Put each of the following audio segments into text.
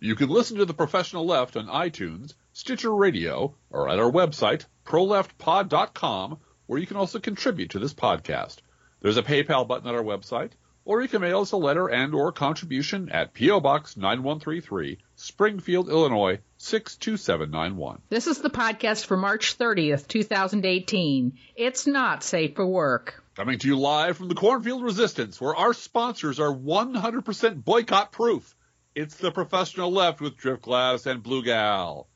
You can listen to The Professional Left on iTunes, Stitcher Radio, or at our website, proleftpod.com, where you can also contribute to this podcast. There's a PayPal button at our website, or you can mail us a letter and or contribution at P.O. Box 9133, Springfield, Illinois, 62791. This is the podcast for March 30th, 2018. It's not safe for work. Coming to you live from the Cornfield Resistance, where our sponsors are 100% boycott-proof. It's The Professional Left with Driftglass and Blue Gal.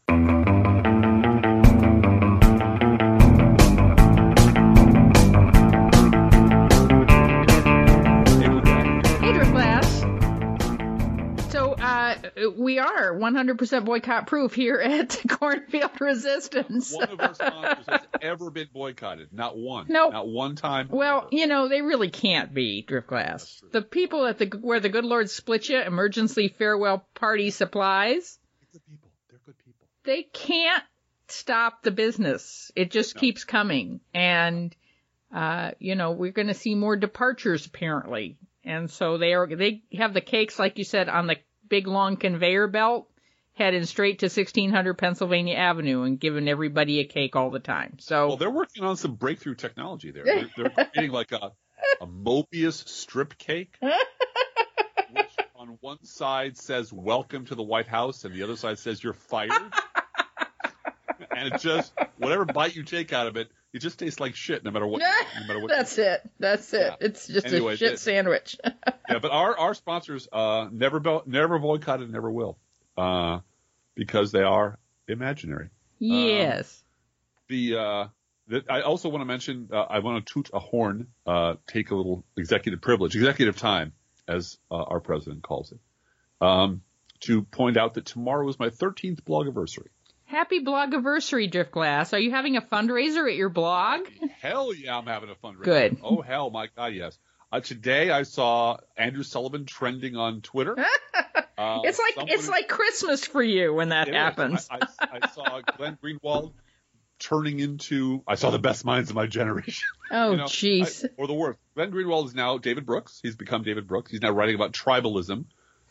We are 100% boycott-proof here at Cornfield Resistance. One of our sponsors has ever been boycotted. Not one. Nope. Not one time. Well, they really can't be, Driftglass. The people at where the good Lord split you, Emergency Farewell Party Supplies. Good people. They're good people. They can't stop the business. It just keeps coming. And, we're going to see more departures, apparently. And so they have the cakes, like you said, on the big long conveyor belt heading straight to 1600 Pennsylvania Avenue and giving everybody a cake all the time. So, well, they're working on some breakthrough technology there. They're creating like a Mobius strip cake, which on one side says "Welcome to the White House" and the other side says "You're fired." And it just, whatever bite you take out of it, it just tastes like shit no matter what. That's it. Yeah. It's just a shit sandwich. Yeah, but our sponsors never boycotted, never will, because they are imaginary. Yes. I also want to mention, I want to toot a horn, take a little executive time, as our president calls it, to point out that tomorrow is my 13th blogiversary. Happy blogiversary, Driftglass. Are you having a fundraiser at your blog? Hell yeah, I'm having a fundraiser. Good. Oh, hell, my God, yes. Today I saw Andrew Sullivan trending on Twitter. It's like Christmas for you when that happens. I saw Glenn Greenwald turning into, I saw the best minds of my generation. Oh, jeez. Or the worst. Glenn Greenwald is now David Brooks. He's become David Brooks. He's now writing about tribalism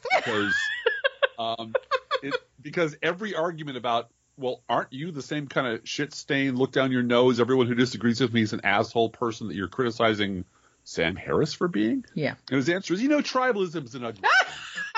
because every argument about, well, aren't you the same kind of shit stain, look down your nose, everyone who disagrees with me is an asshole person that you're criticizing Sam Harris for being? Yeah. And his answer is, tribalism is an ugly thing.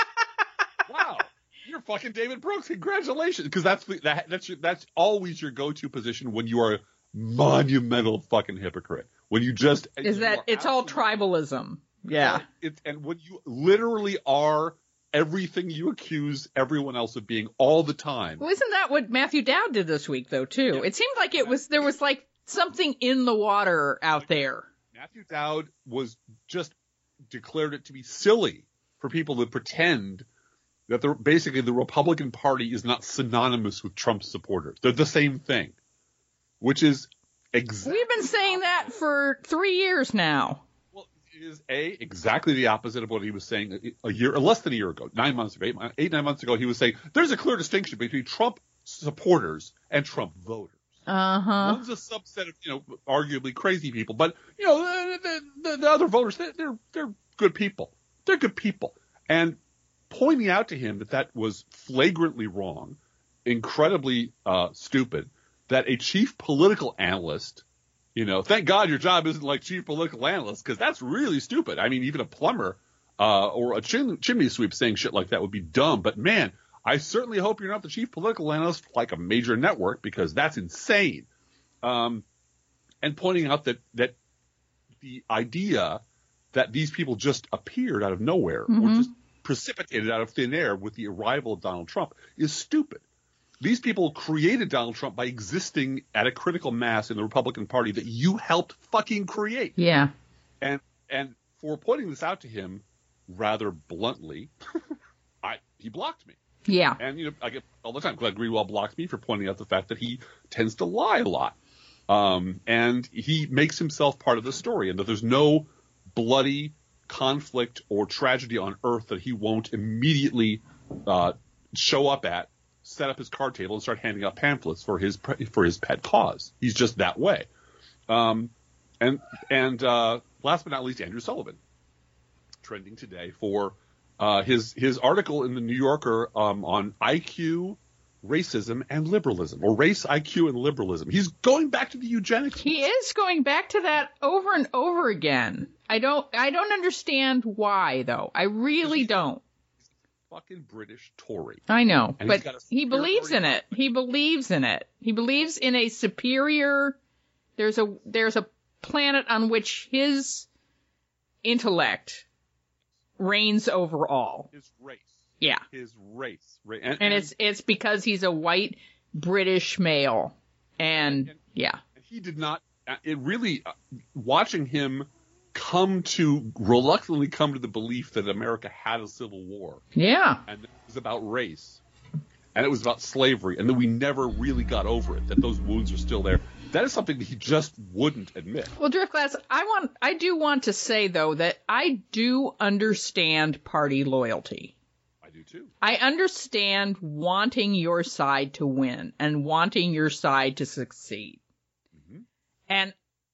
Wow. You're fucking David Brooks. Congratulations. Because that's always your go-to position when you are a monumental fucking hypocrite. When you just... it's all tribalism. Yeah. And when you literally are everything you accuse everyone else of being all the time. Well, isn't that what Matthew Dowd did this week, though, too? Yeah. It seemed like there was like something in the water out there. Matthew Dowd was just declared it to be silly for people to pretend that basically the Republican Party is not synonymous with Trump supporters. They're the same thing, which is exactly... We've been saying that for 3 years now. Is exactly the opposite of what he was saying less than a year ago, 9 months ago, 9 months ago. He was saying there's a clear distinction between Trump supporters and Trump voters. One's a subset of arguably crazy people, but the other voters they're good people. They're good people, and pointing out to him that was flagrantly wrong, incredibly stupid, that a chief political analyst. Thank God your job isn't like chief political analyst, because that's really stupid. I mean, even a plumber or a chimney sweep saying shit like that would be dumb. But, man, I certainly hope you're not the chief political analyst like a major network, because that's insane. And pointing out that the idea that these people just appeared out of nowhere or just precipitated out of thin air with the arrival of Donald Trump is stupid. These people created Donald Trump by existing at a critical mass in the Republican Party that you helped fucking create. Yeah. And for pointing this out to him rather bluntly, he blocked me. Yeah. And, I get all the time. Glenn Greenwald blocked me for pointing out the fact that he tends to lie a lot. And he makes himself part of the story, and that there's no bloody conflict or tragedy on earth that he won't immediately show up at, set up his card table, and start handing out pamphlets for his pet cause. He's just that way. And last but not least, Andrew Sullivan, trending today for his article in the New Yorker on IQ, racism, and liberalism, or race, IQ, and liberalism. He's going back to the eugenics. He is going back to that over and over again. I don't understand why, though. I really don't. Fucking British Tory. I know, but he believes in it. He believes in it. He believes in a superior. There's a planet on which his intellect reigns over all. His race. Yeah. His race. And it's because he's a white British male. And yeah. He did not, it really, watching him reluctantly come to the belief that America had a civil war. Yeah. And it was about race. And it was about slavery. And that we never really got over it, that those wounds are still there. That is something that he just wouldn't admit. Well, Driftglass, I do want to say, though, that I do understand party loyalty. I do, too. I understand wanting your side to win and wanting your side to succeed. Mm-hmm. And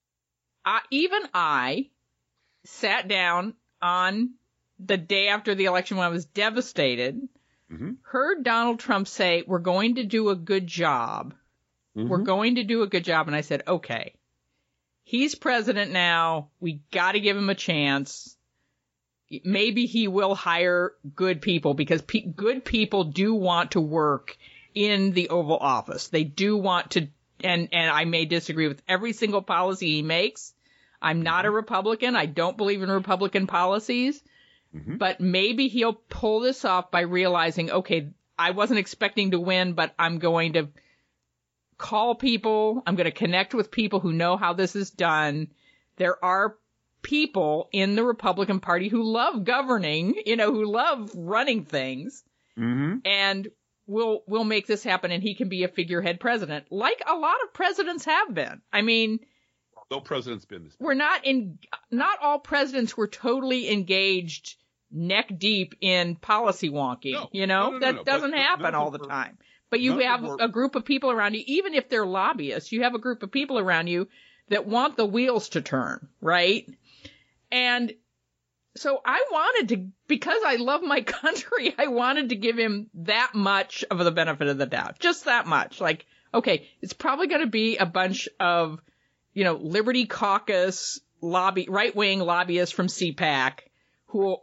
I sat down on the day after the election when I was devastated, mm-hmm. heard Donald Trump say, we're going to do a good job. Mm-hmm. We're going to do a good job. And I said, okay, he's president now. We got to give him a chance. Maybe he will hire good people because good people do want to work in the Oval Office. They do want to, and I may disagree with every single policy he makes. I'm not a Republican. I don't believe in Republican policies, mm-hmm. but maybe he'll pull this off by realizing, okay, I wasn't expecting to win, but I'm going to call people. I'm going to connect with people who know how this is done. There are people in the Republican Party who love governing, who love running things, mm-hmm. and we'll make this happen, and he can be a figurehead president, like a lot of presidents have been. I mean, no president's been this. Not all presidents were totally engaged neck deep in policy wonking. No, that doesn't happen all the time. But you have a group of people around you, even if they're lobbyists, you have a group of people around you that want the wheels to turn, right? And so I wanted to, because I love my country, I wanted to give him that much of the benefit of the doubt. Just that much. Like, okay, it's probably going to be a bunch of, Liberty Caucus right-wing lobbyists from CPAC who will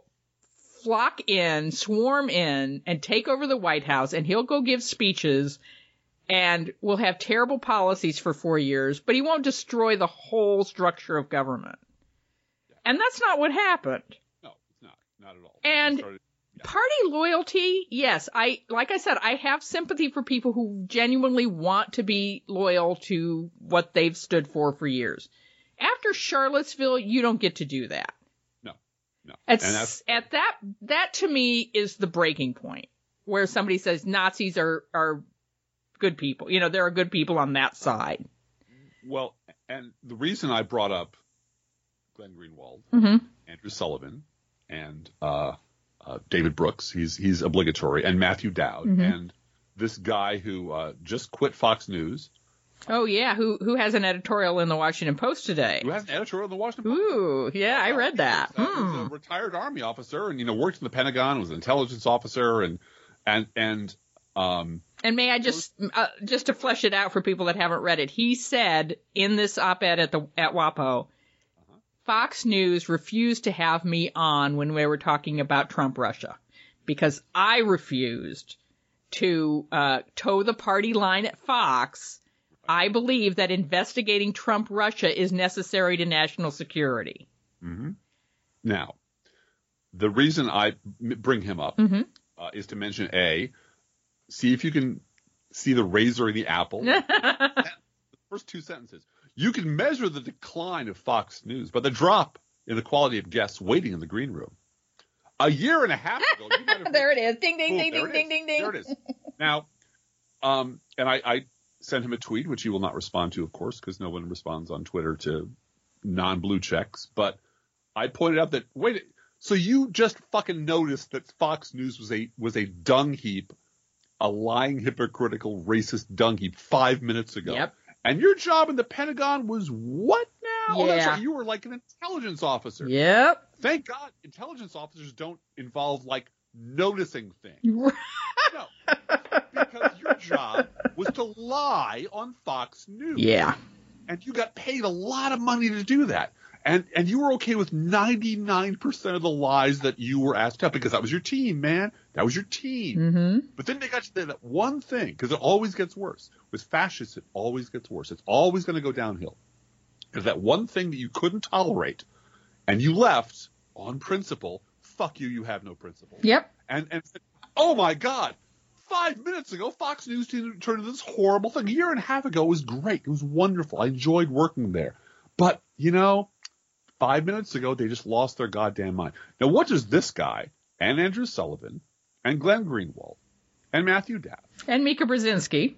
swarm in, and take over the White House, and he'll go give speeches, and we'll have terrible policies for 4 years, but he won't destroy the whole structure of government. And that's not what happened. No, it's not. Not at all. And party loyalty, yes, like I said, I have sympathy for people who genuinely want to be loyal to what they've stood for years. After Charlottesville, you don't get to do that. No. That to me is the breaking point, where somebody says Nazis are good people. There are good people on that side. Well, and the reason I brought up Glenn Greenwald, mm-hmm. Andrew Sullivan, and David Brooks, he's obligatory, and Matthew Dowd, mm-hmm. and this guy who just quit Fox News. Oh, yeah, who has an editorial in the Washington Post today. Who has an editorial in the Washington Post. Ooh, yeah, I read that. He was a retired Army officer and, worked in the Pentagon, was an intelligence officer, and may I just to flesh it out for people that haven't read it, he said in this op-ed at WAPO, Fox News refused to have me on when we were talking about Trump Russia because I refused to toe the party line at Fox. I believe that investigating Trump Russia is necessary to national security. Mm-hmm. Now, the reason I bring him up mm-hmm. Is to mention see if you can see the razor in the apple. The first two sentences. You can measure the decline of Fox News by the drop in the quality of guests waiting in the green room. A year and a half ago, you might have there it is. Ding, ding, ding, ding, ding, ding, ding. There it is. Now, and I sent him a tweet, which he will not respond to, of course, because no one responds on Twitter to non-blue checks. But I pointed out that, so you just fucking noticed that Fox News was a dung heap, a lying, hypocritical, racist dung heap 5 minutes ago. Yep. And your job in the Pentagon was what now? Yeah. Oh, that's right. You were like an intelligence officer. Yep. Thank God intelligence officers don't involve like noticing things. No, because your job was to lie on Fox News. Yeah. And you got paid a lot of money to do that. And you were okay with 99% of the lies that you were asked to tell because that was your team, man. That was your team. Mm-hmm. But then they got you that one thing, because it always gets worse. With fascists, it always gets worse. It's always going to go downhill. Because that one thing that you couldn't tolerate, and you left on principle, fuck you, you have no principle. Yep. And oh my God, 5 minutes ago, Fox News turned into this horrible thing. A year and a half ago, it was great. It was wonderful. I enjoyed working there. But, 5 minutes ago, they just lost their goddamn mind. Now, what does this guy and Andrew Sullivan and Glenn Greenwald and Matthew Daff and Mika Brzezinski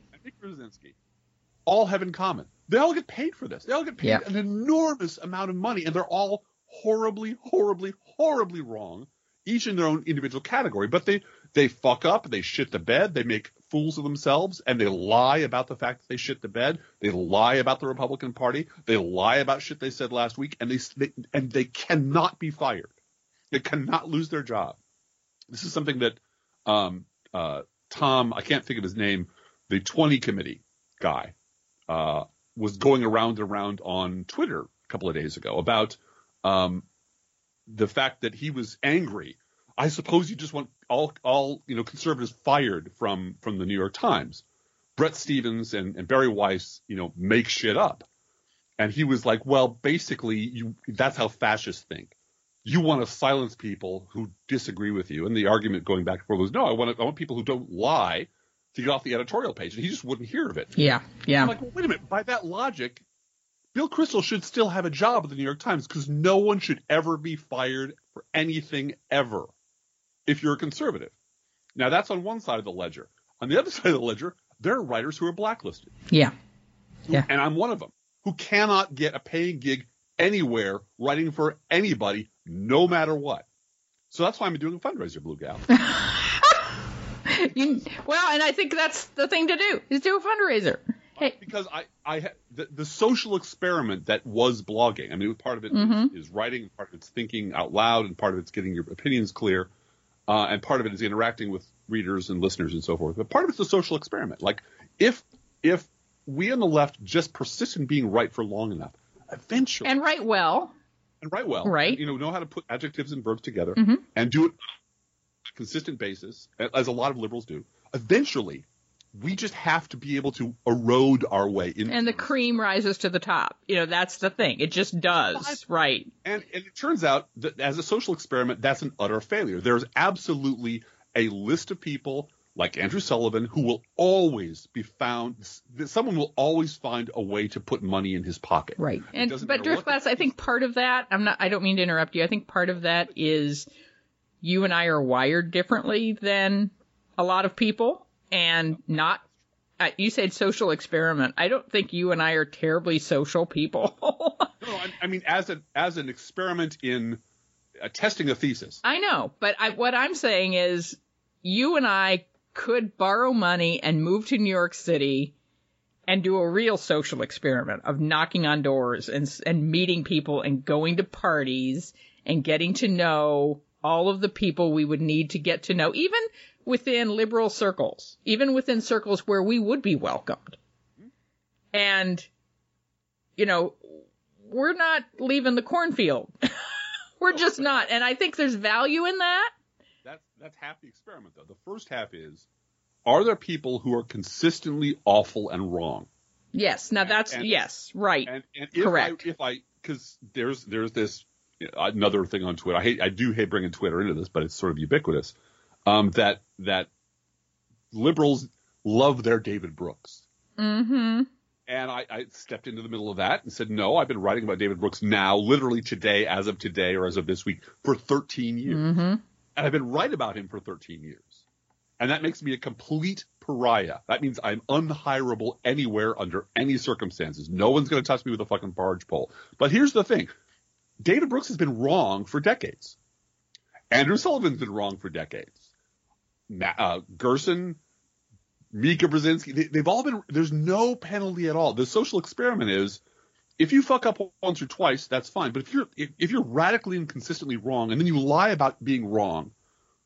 all have in common? They all get paid for this. They all get paid an enormous amount of money, and they're all horribly, horribly, horribly wrong, each in their own individual category. But they fuck up, they shit the bed, they make fools of themselves, and they lie about the fact that they shit the bed. They lie about the Republican Party. They lie about shit they said last week, and they cannot be fired. They cannot lose their job. This is something that Tom, I can't think of his name, the 20 committee guy, was going around and around on Twitter a couple of days ago about the fact that he was angry. I suppose you just want all conservatives fired from the New York Times. Bret Stephens and Barry Weiss, make shit up. And he was like, well, basically, that's how fascists think. You want to silence people who disagree with you. And the argument going back and forth was, no, I want people who don't lie to get off the editorial page. And he just wouldn't hear of it. Yeah. I'm like, well, wait a minute. By that logic, Bill Kristol should still have a job at the New York Times because no one should ever be fired for anything ever if you're a conservative. Now, that's on one side of the ledger. On the other side of the ledger, there are writers who are blacklisted. Yeah. And I'm one of them, who cannot get a paying gig anywhere writing for anybody, no matter what. So that's why I'm doing a fundraiser, Blue Gal. Well, and I think that's the thing to do, is do a fundraiser. Hey. Because the social experiment that was blogging, I mean, part of it is writing, part of it's thinking out loud, and part of it's getting your opinions clear, and part of it is interacting with readers and listeners and so forth. But part of it's a social experiment. Like, if we on the left just persist in being right for long enough, eventually. And write well. Right. Know how to put adjectives and verbs together and do it on a consistent basis, as a lot of liberals do. Eventually, we just have to be able to erode our way into. And the cream rises to the top. That's the thing. It just does. Right. And it turns out that as a social experiment, that's an utter failure. There's absolutely a list of people like Andrew Sullivan who will always be found. Someone will always find a way to put money in his pocket. Right. But Driftglass, I think part of that, I don't mean to interrupt you. I think part of that is you and I are wired differently than a lot of people. And not, you said social experiment. I don't think you and I are terribly social people. No, I mean, as an experiment in testing a thesis. I know, but what I'm saying is you and I could borrow money and move to New York City and do a real social experiment of knocking on doors and meeting people and going to parties and getting to know all of the people we would need to get to know, even within liberal circles, even within circles where we would be welcomed. And, we're not leaving the cornfield. We're just not. And I think there's value in that. That's half the experiment, though. The first half is, are there people who are consistently awful and wrong? Yes. Now yes, right. And correct. Because there's this another thing on Twitter. I do hate bringing Twitter into this, but it's sort of ubiquitous. That liberals love their David Brooks. Mm-hmm. And I stepped into the middle of that and said, no, I've been writing about David Brooks now, literally today, as of today, or as of this week, for 13 years. Mm-hmm. And I've been right about him for 13 years. And that makes me a complete pariah. That means I'm unhirable anywhere under any circumstances. No one's going to touch me with a fucking barge pole. But here's the thing. David Brooks has been wrong for decades. Andrew Sullivan's been wrong for decades. Gerson, Mika Brzezinski, they've all been – there's no penalty at all. The social experiment is if you fuck up once or twice, that's fine. But if you're radically and consistently wrong and then you lie about being wrong,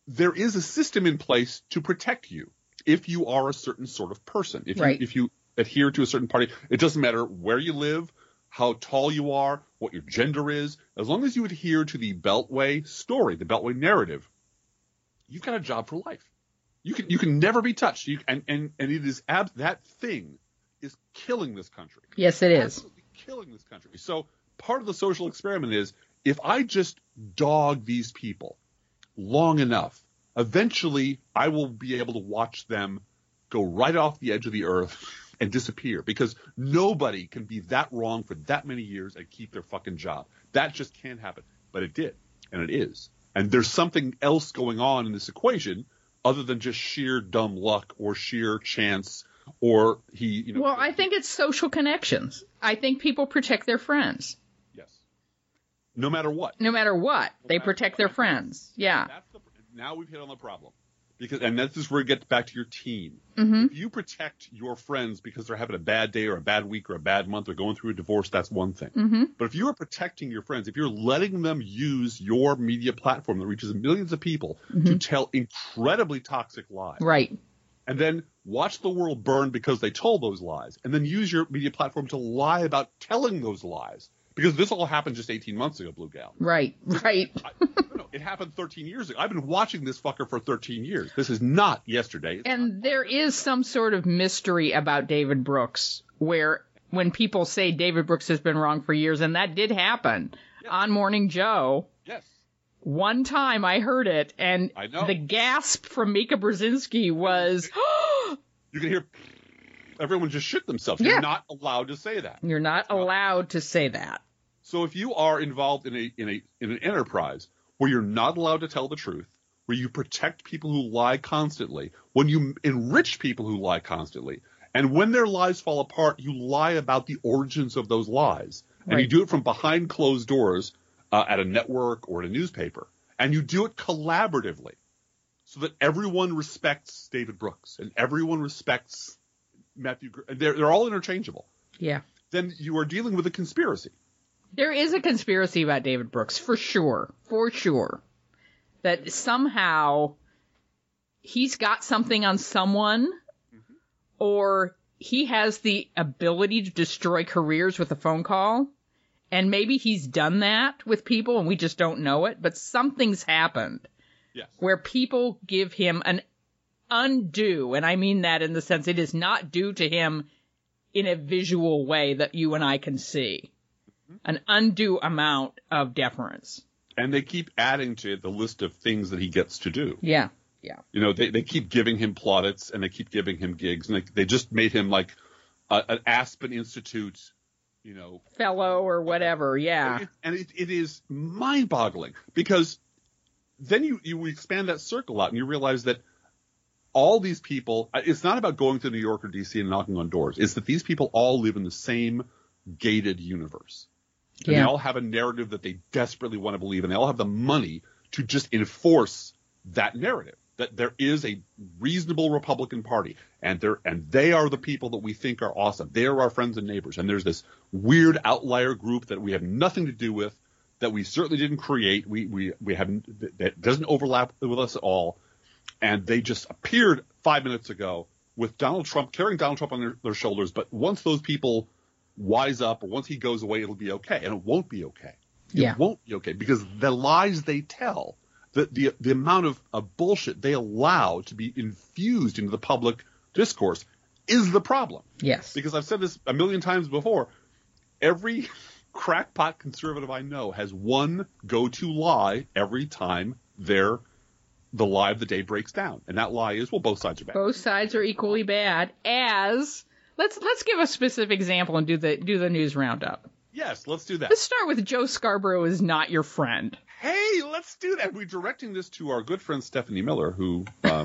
there is a system in place to protect you if you are a certain sort of person. If you adhere to a certain party, it doesn't matter where you live, how tall you are, what your gender is. As long as you adhere to the Beltway story, the Beltway narrative, you've got a job for life. You can never be touched. And it is that thing is killing this country. Yes, it is. Absolutely killing this country. So part of the social experiment is, if I just dog these people long enough, eventually I will be able to watch them go right off the edge of the earth and disappear, because nobody can be that wrong for that many years and keep their fucking job. That just can't happen. But it did, and it is. And there's something else going on in this equation other than just sheer dumb luck or sheer chance or Well, I think it's social connections. I think people protect their friends. Yes. No matter what. They protect their friends. Yeah. Now we've hit on the problem. And this is where it gets back to your team. Mm-hmm. If you protect your friends because they're having a bad day or a bad week or a bad month or going through a divorce, that's one thing. Mm-hmm. But if you are protecting your friends, if you're letting them use your media platform that reaches millions of people to tell incredibly toxic lies. Right. And then watch the world burn because they told those lies, and then use your media platform to lie about telling those lies. Because this all happened just 18 months ago, Blue Gal. Right. No, it happened 13 years ago. I've been watching this fucker for 13 years. This is not yesterday. And there is some sort of mystery about David Brooks, where when people say David Brooks has been wrong for years, and that did happen on Morning Joe. Yes. One time I heard it, and the gasp from Mika Brzezinski was... You can hear everyone just shit themselves. You're not allowed to say that. You're not allowed to say that. So if you are involved in an enterprise where you're not allowed to tell the truth, where you protect people who lie constantly, when you enrich people who lie constantly, and when their lies fall apart, you lie about the origins of those lies. And you do it from behind closed doors at a network or at a newspaper. And you do it collaboratively so that everyone respects David Brooks and everyone respects Matthew. They're all interchangeable. Yeah. Then you are dealing with a conspiracy. There is a conspiracy about David Brooks, for sure. For sure. That somehow he's got something on someone, or he has the ability to destroy careers with a phone call. And maybe he's done that with people and we just don't know it. But something's happened where people give him an undue, and I mean that in the sense it is not due to him in a visual way that you and I can see. An undue amount of deference. And they keep adding to the list of things that he gets to do. Yeah, yeah. You know, they keep giving him plaudits and they keep giving him gigs. And they just made him like an Aspen Institute, you know. Fellow or whatever, yeah. And it is mind-boggling because then you expand that circle out and you realize that all these people, it's not about going to New York or D.C. and knocking on doors. It's that these people all live in the same gated universe. And they all have a narrative that they desperately want to believe, and they all have the money to just enforce that narrative, that there is a reasonable Republican Party, and they are the people that we think are awesome. They are our friends and neighbors, and there's this weird outlier group that we have nothing to do with, that we certainly didn't create. We haven't, that doesn't overlap with us at all, and they just appeared 5 minutes ago with Donald Trump, carrying Donald Trump on their shoulders, but once those people wise up, or once he goes away, it'll be okay. And it won't be okay. It won't be okay because the lies they tell, the amount of bullshit they allow to be infused into the public discourse is the problem. Yes. Because I've said this a million times before. Every crackpot conservative I know has one go-to lie every time the lie of the day breaks down. And that lie is, well, both sides are bad. Both sides are equally bad as... Let's give a specific example and do the news roundup. Yes, let's do that. Let's start with Joe Scarborough is not your friend. Hey, let's do that. We're directing this to our good friend Stephanie Miller, who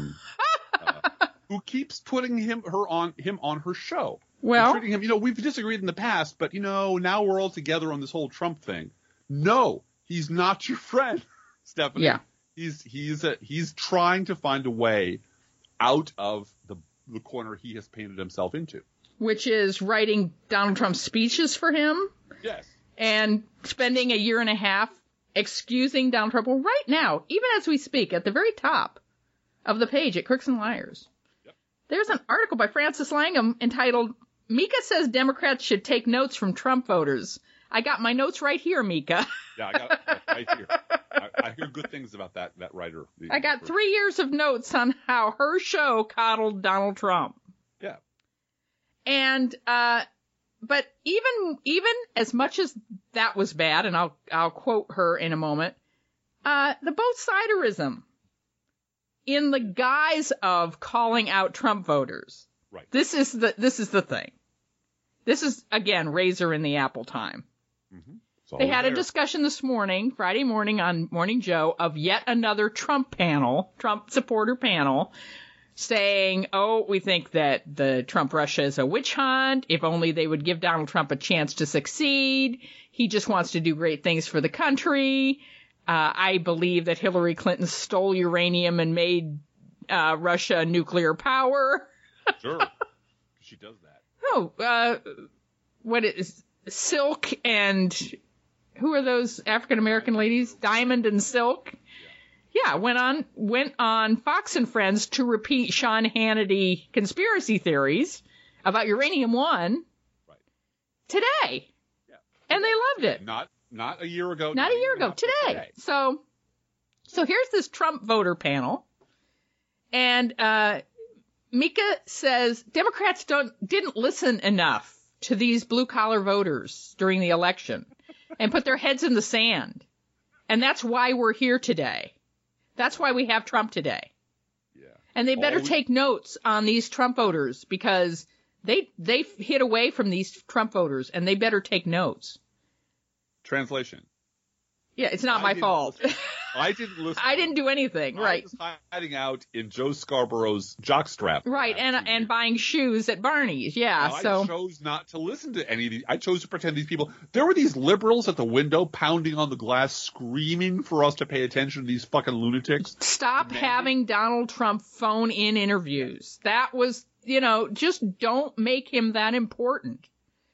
keeps putting him on her show. Well, treating him, we've disagreed in the past, but now we're all together on this whole Trump thing. No, he's not your friend, Stephanie. Yeah, he's trying to find a way out of the corner he has painted himself into. Which is writing Donald Trump speeches for him. Yes. And spending a year and a half excusing Donald Trump. Well, right now, even as we speak, at the very top of the page at Crooks and Liars, there's an article by Francis Langham entitled, Mika says Democrats should take notes from Trump voters. I got my notes right here, Mika. Yeah, I got it right here. I hear good things about that writer. I got 3 years of notes on how her show coddled Donald Trump. Yeah. And, but even as much as that was bad, and I'll quote her in a moment, the both-siderism in the guise of calling out Trump voters. Right. This is the thing. This is, again, razor in the apple time. Mm-hmm. They had a discussion this morning, Friday morning on Morning Joe, of yet another Trump supporter panel, saying, oh, we think that the Trump Russia is a witch hunt. If only they would give Donald Trump a chance to succeed. He just wants to do great things for the country. I believe that Hillary Clinton stole uranium and made Russia a nuclear power. Sure. She does that. Oh, what is Silk and who are those African American ladies? Diamond and Silk. Yeah, went on Fox and Friends to repeat Sean Hannity conspiracy theories about Uranium One today. Yeah. And they loved it. Not a year ago. Not a year ago. Today. So here's this Trump voter panel. And Mika says Democrats didn't listen enough to these blue-collar voters during the election and put their heads in the sand. And that's why we're here today. That's why we have Trump today. Yeah. And they better take notes on these Trump voters because they hid away from these Trump voters and they better take notes. Translation. Yeah, it's not my fault. I didn't listen. I didn't do anything. Right. I was hiding out in Joe Scarborough's jockstrap. Right, and buying shoes at Barney's. Yeah. I chose not to listen to any of these. I chose to pretend these people. There were these liberals at the window pounding on the glass, screaming for us to pay attention to these fucking lunatics. Stop having Donald Trump phone in interviews. That was, just don't make him that important.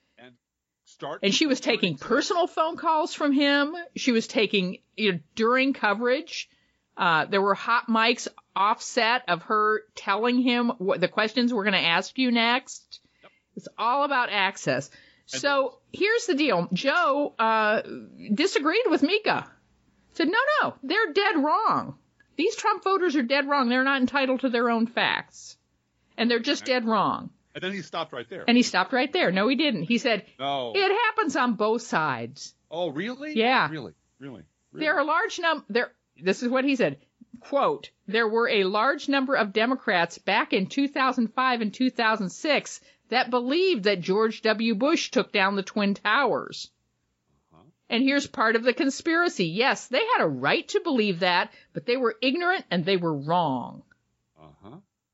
And she was taking personal phone calls from him. She was taking, during coverage, there were hot mics offset of her telling him what the questions we're going to ask you next. Yep. It's all about access. So here's the deal. Joe disagreed with Mika. Said, no, they're dead wrong. These Trump voters are dead wrong. They're not entitled to their own facts. And they're just dead wrong. And then he stopped right there. No, he didn't. He said, no. It happens on both sides. Oh, really? Yeah. Really? There are a large number, this is what he said, quote, there were a large number of Democrats back in 2005 and 2006 that believed that George W. Bush took down the Twin Towers. Uh-huh. And here's part of the conspiracy. Yes, they had a right to believe that, but they were ignorant and they were wrong. Uh-huh.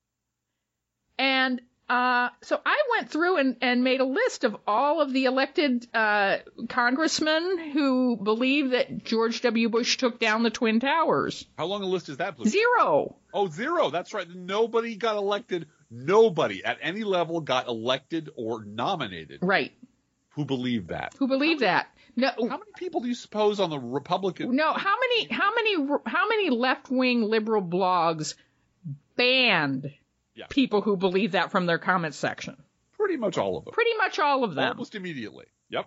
And so I went through and made a list of all of the elected congressmen who believe that George W. Bush took down the Twin Towers. How long a list is that, Blue? 0. Oh, 0. That's right. Nobody got elected. Nobody at any level got elected or nominated. Right. Who believed that? No. How many people do you suppose on the Republican? No. How many left-wing liberal blogs banned people who believe that from their comment section? Pretty much all of them. Almost immediately. Yep.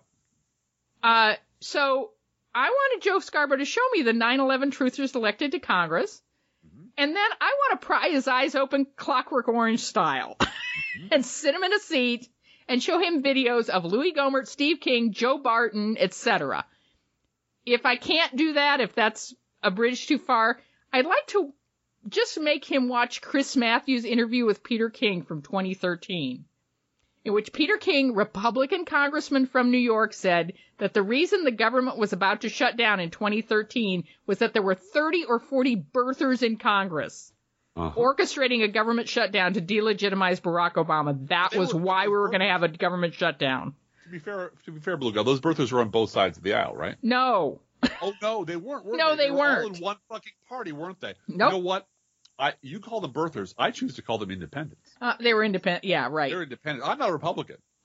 So I wanted Joe Scarborough to show me the 9/11 truthers elected to Congress. Mm-hmm. And then I want to pry his eyes open Clockwork Orange style and sit him in a seat and show him videos of Louis Gohmert, Steve King, Joe Barton, etc. If I can't do that, if that's a bridge too far, I'd like to just make him watch Chris Matthews' interview with Peter King from 2013, in which Peter King, Republican congressman from New York, said that the reason the government was about to shut down in 2013 was that there were 30 or 40 birthers in Congress orchestrating a government shutdown to delegitimize Barack Obama. That was why we were going to have a government shutdown. To be fair, Blue Guy, those birthers were on both sides of the aisle, right? No. Oh, no, they weren't. They weren't. All in one fucking party, weren't they? Nope. You know what? You call them birthers. I choose to call them independents. They were independent. Yeah, right. They're independent. I'm not a Republican.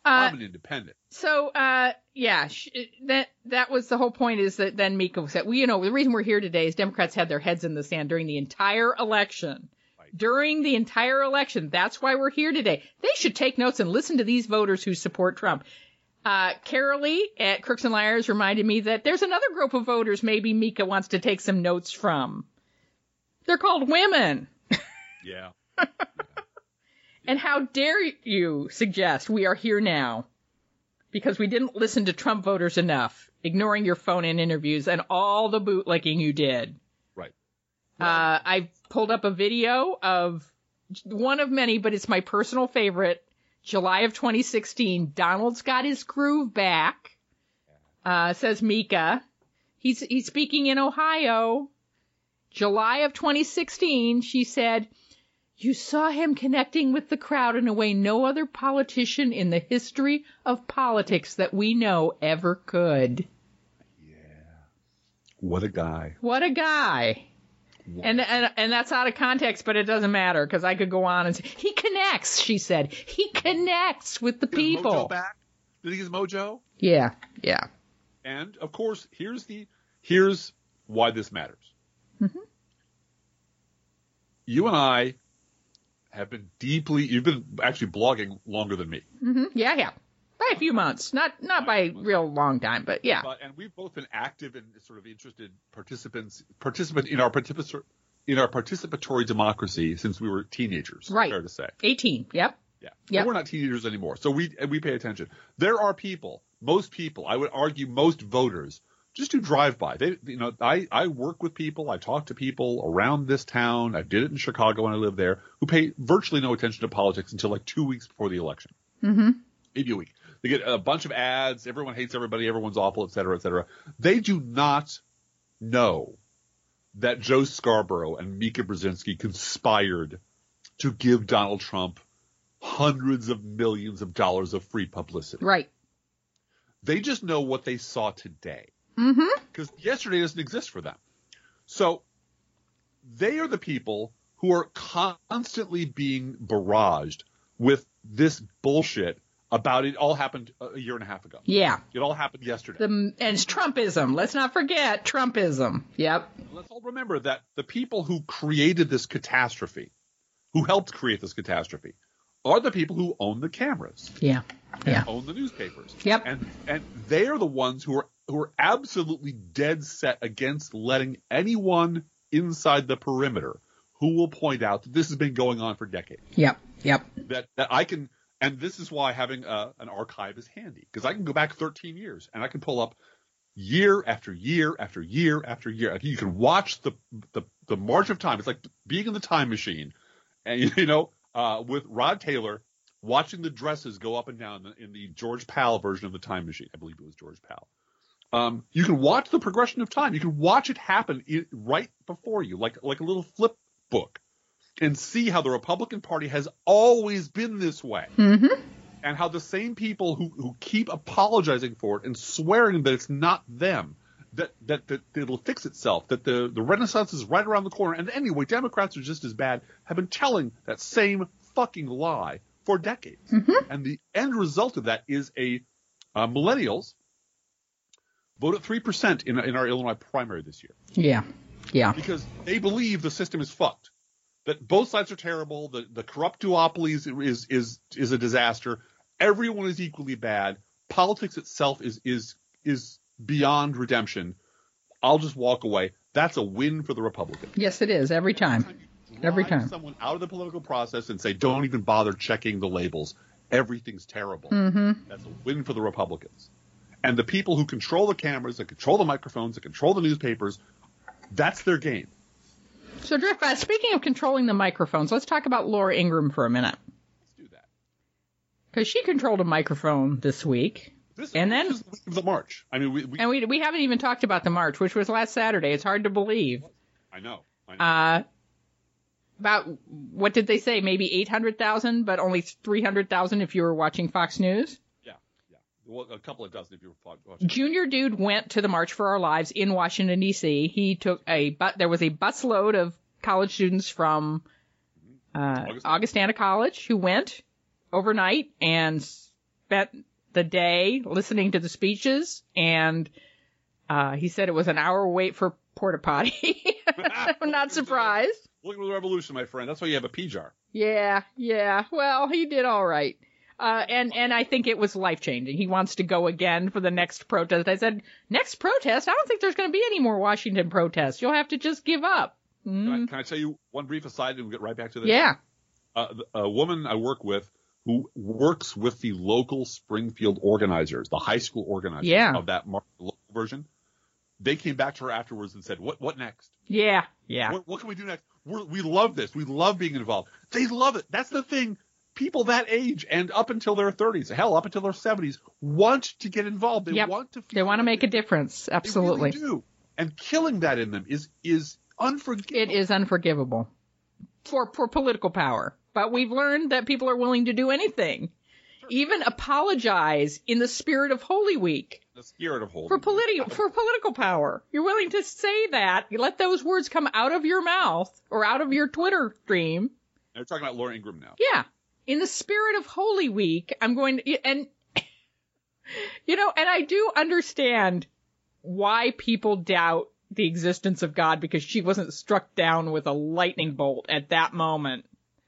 I'm an independent. So, yeah, that was the whole point, is that then Mika said, well, the reason we're here today is Democrats had their heads in the sand during the entire election. Right. During the entire election. That's why we're here today. They should take notes and listen to these voters who support Trump. Carolee at Crooks and Liars reminded me that there's another group of voters maybe Mika wants to take some notes from. They're called women. Yeah. And how dare you suggest we are here now because we didn't listen to Trump voters enough, ignoring your phone-in interviews and all the bootlicking you did. Right. I pulled up a video of one of many, but it's my personal favorite. July of 2016, Donald's got his groove back, says Mika. He's speaking in Ohio. July of 2016, she said, you saw him connecting with the crowd in a way no other politician in the history of politics that we know ever could. Yeah. What a guy. What a guy. Wow. And that's out of context, but it doesn't matter because I could go on and say, he connects, she said. He connects with the people. Mojo back? Did he get his mojo? Yeah. And, of course, here's why this matters. Mm-hmm. You and I have been you've been actually blogging longer than me. Mm-hmm. Yeah. By a few months. Not by a real long time, but yeah. And we've both been active and sort of interested participant in our participatory democracy since we were teenagers. Right. Fair to say. 18. Yep. Yeah. Yep. We're not teenagers anymore. So we pay attention. There are most people, I would argue most voters, just do drive-by. I work with people. I talk to people around this town. I did it in Chicago when I lived there, who pay virtually no attention to politics until like 2 weeks before the election. Mm-hmm. Maybe a week. They get a bunch of ads. Everyone hates everybody. Everyone's awful, et cetera, et cetera. They do not know that Joe Scarborough and Mika Brzezinski conspired to give Donald Trump hundreds of millions of dollars of free publicity. Right. They just know what they saw today. Mm-hmm. Because yesterday doesn't exist for them. So they are the people who are constantly being barraged with this bullshit about it all happened a year and a half ago. Yeah. It all happened yesterday. And it's Trumpism. Let's not forget Trumpism. Yep. Let's all remember that the people who created this catastrophe, who helped create this catastrophe, are the people who own the cameras. Yeah. And own the newspapers. Yep. And they are the ones who are absolutely dead set against letting anyone inside the perimeter who will point out that this has been going on for decades. Yep. That I can, and this is why having an archive is handy, because I can go back 13 years and I can pull up year after year after year after year. You can watch the march of time. It's like being in the time machine, and with Rod Taylor watching the dresses go up and down in the George Pal version of the time machine. I believe it was George Pal. You can watch the progression of time. You can watch it happen right before you, like a little flip book, and see how the Republican Party has always been this way. Mm-hmm. And how the same people who keep apologizing for it and swearing that it's not them, that it'll fix itself, that the Renaissance is right around the corner, and anyway, Democrats are just as bad, have been telling that same fucking lie for decades. Mm-hmm. And the end result of that is millennials vote at 3% in our Illinois primary this year. Yeah. Because they believe the system is fucked. That both sides are terrible. The corrupt duopoly is a disaster. Everyone is equally bad. Politics itself is beyond redemption. I'll just walk away. That's a win for the Republicans. Yes, it is. Every time. Every time. Someone out of the political process and say, don't even bother checking the labels. Everything's terrible. Mm-hmm. That's a win for the Republicans. And the people who control the cameras, that control the microphones, that control the newspapers, that's their game. So, Drift, speaking of controlling the microphones, let's talk about Laura Ingraham for a minute. Let's do that. Because she controlled a microphone this week. This is the march. I mean, we haven't even talked about the march, which was last Saturday. It's hard to believe. I know. About, what did they say? Maybe 800,000, but only 300,000 if you were watching Fox News? Yeah. Well, a couple of dozen if you were watching. Junior Dude went to the March for Our Lives in Washington, D.C. He took there was a busload of college students from Augustana College who went overnight and spent the day listening to the speeches, and he said it was an hour wait for porta potty. I'm not surprised. Look at the revolution, my friend. That's why you have a pee jar. Yeah. Well, he did all right. And I think it was life-changing. He wants to go again for the next protest. I said, next protest? I don't think there's going to be any more Washington protests. You'll have to just give up. Can I tell you one brief aside and we'll get right back to this? Yeah. A woman I work with who works with the local Springfield organizers, the high school organizers of that local version, they came back to her afterwards and said, what next? Yeah. What can we do next? We love this. We love being involved. They love it. That's the thing. People that age and up until their 30s, hell, up until their 70s, want to get involved. They want to. They want to make a difference. Absolutely. They really do. And killing that in them is unforgivable. It is unforgivable for political power. But we've learned that people are willing to do anything, even apologize in the spirit of Holy Week. The spirit of Holy Week. For political power. You're willing to say that. You let those words come out of your mouth or out of your Twitter stream. They're talking about Laura Ingraham now. Yeah. In the spirit of Holy Week, I'm going to, and I do understand why people doubt the existence of God, because she wasn't struck down with a lightning bolt at that moment.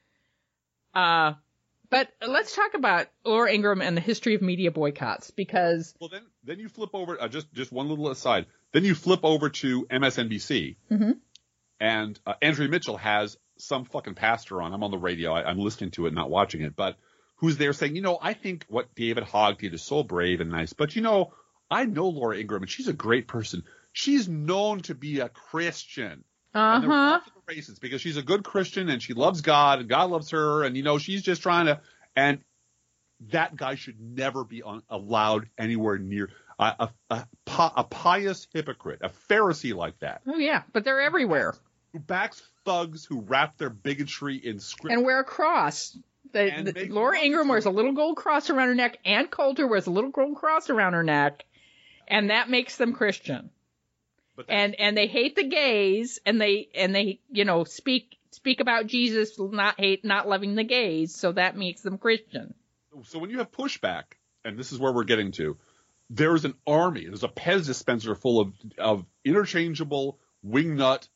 But let's talk about Laura Ingraham and the history of media boycotts, because. Well, then you flip over, just one little aside. Then you flip over to MSNBC, and Andrea Mitchell has some fucking pastor on. I'm on the radio. I'm listening to it, not watching it, but who's there saying, I think what David Hogg did is so brave and nice, but I know Laura Ingraham and she's a great person. She's known to be a Christian. And there are lots of reasons, because she's a good Christian and she loves God and God loves her. And, she's just trying to, and that guy should never be allowed anywhere near a pious hypocrite, a Pharisee like that. Oh yeah. But they're everywhere. Who backs thugs who wrap their bigotry in script. And wear a cross. Laura Ingraham wears a little gold cross around her neck. Ann Coulter wears a little gold cross around her neck. And that makes them Christian. And they hate the gays, and they speak about Jesus, not loving the gays, so that makes them Christian. So when you have pushback, and this is where we're getting to, there's an army, there's a Pez dispenser full of interchangeable wingnut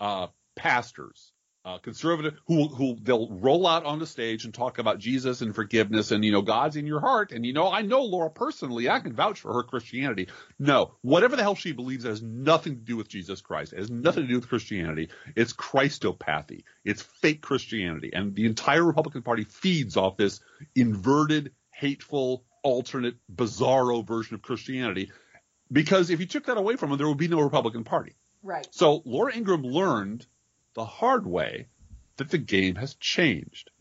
pastors, conservative, who they'll roll out on the stage and talk about Jesus and forgiveness and, God's in your heart. And, I know Laura personally. I can vouch for her Christianity. No, whatever the hell she believes has nothing to do with Jesus Christ. It has nothing to do with Christianity. It's Christopathy. It's fake Christianity. And the entire Republican Party feeds off this inverted, hateful, alternate, bizarro version of Christianity. Because if you took that away from them, there would be no Republican Party. Right. So Laura Ingraham learned the hard way that the game has changed.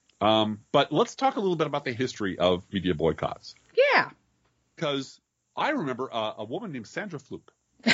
But let's talk a little bit about the history of media boycotts. Yeah. Because I remember a woman named Sandra Fluke.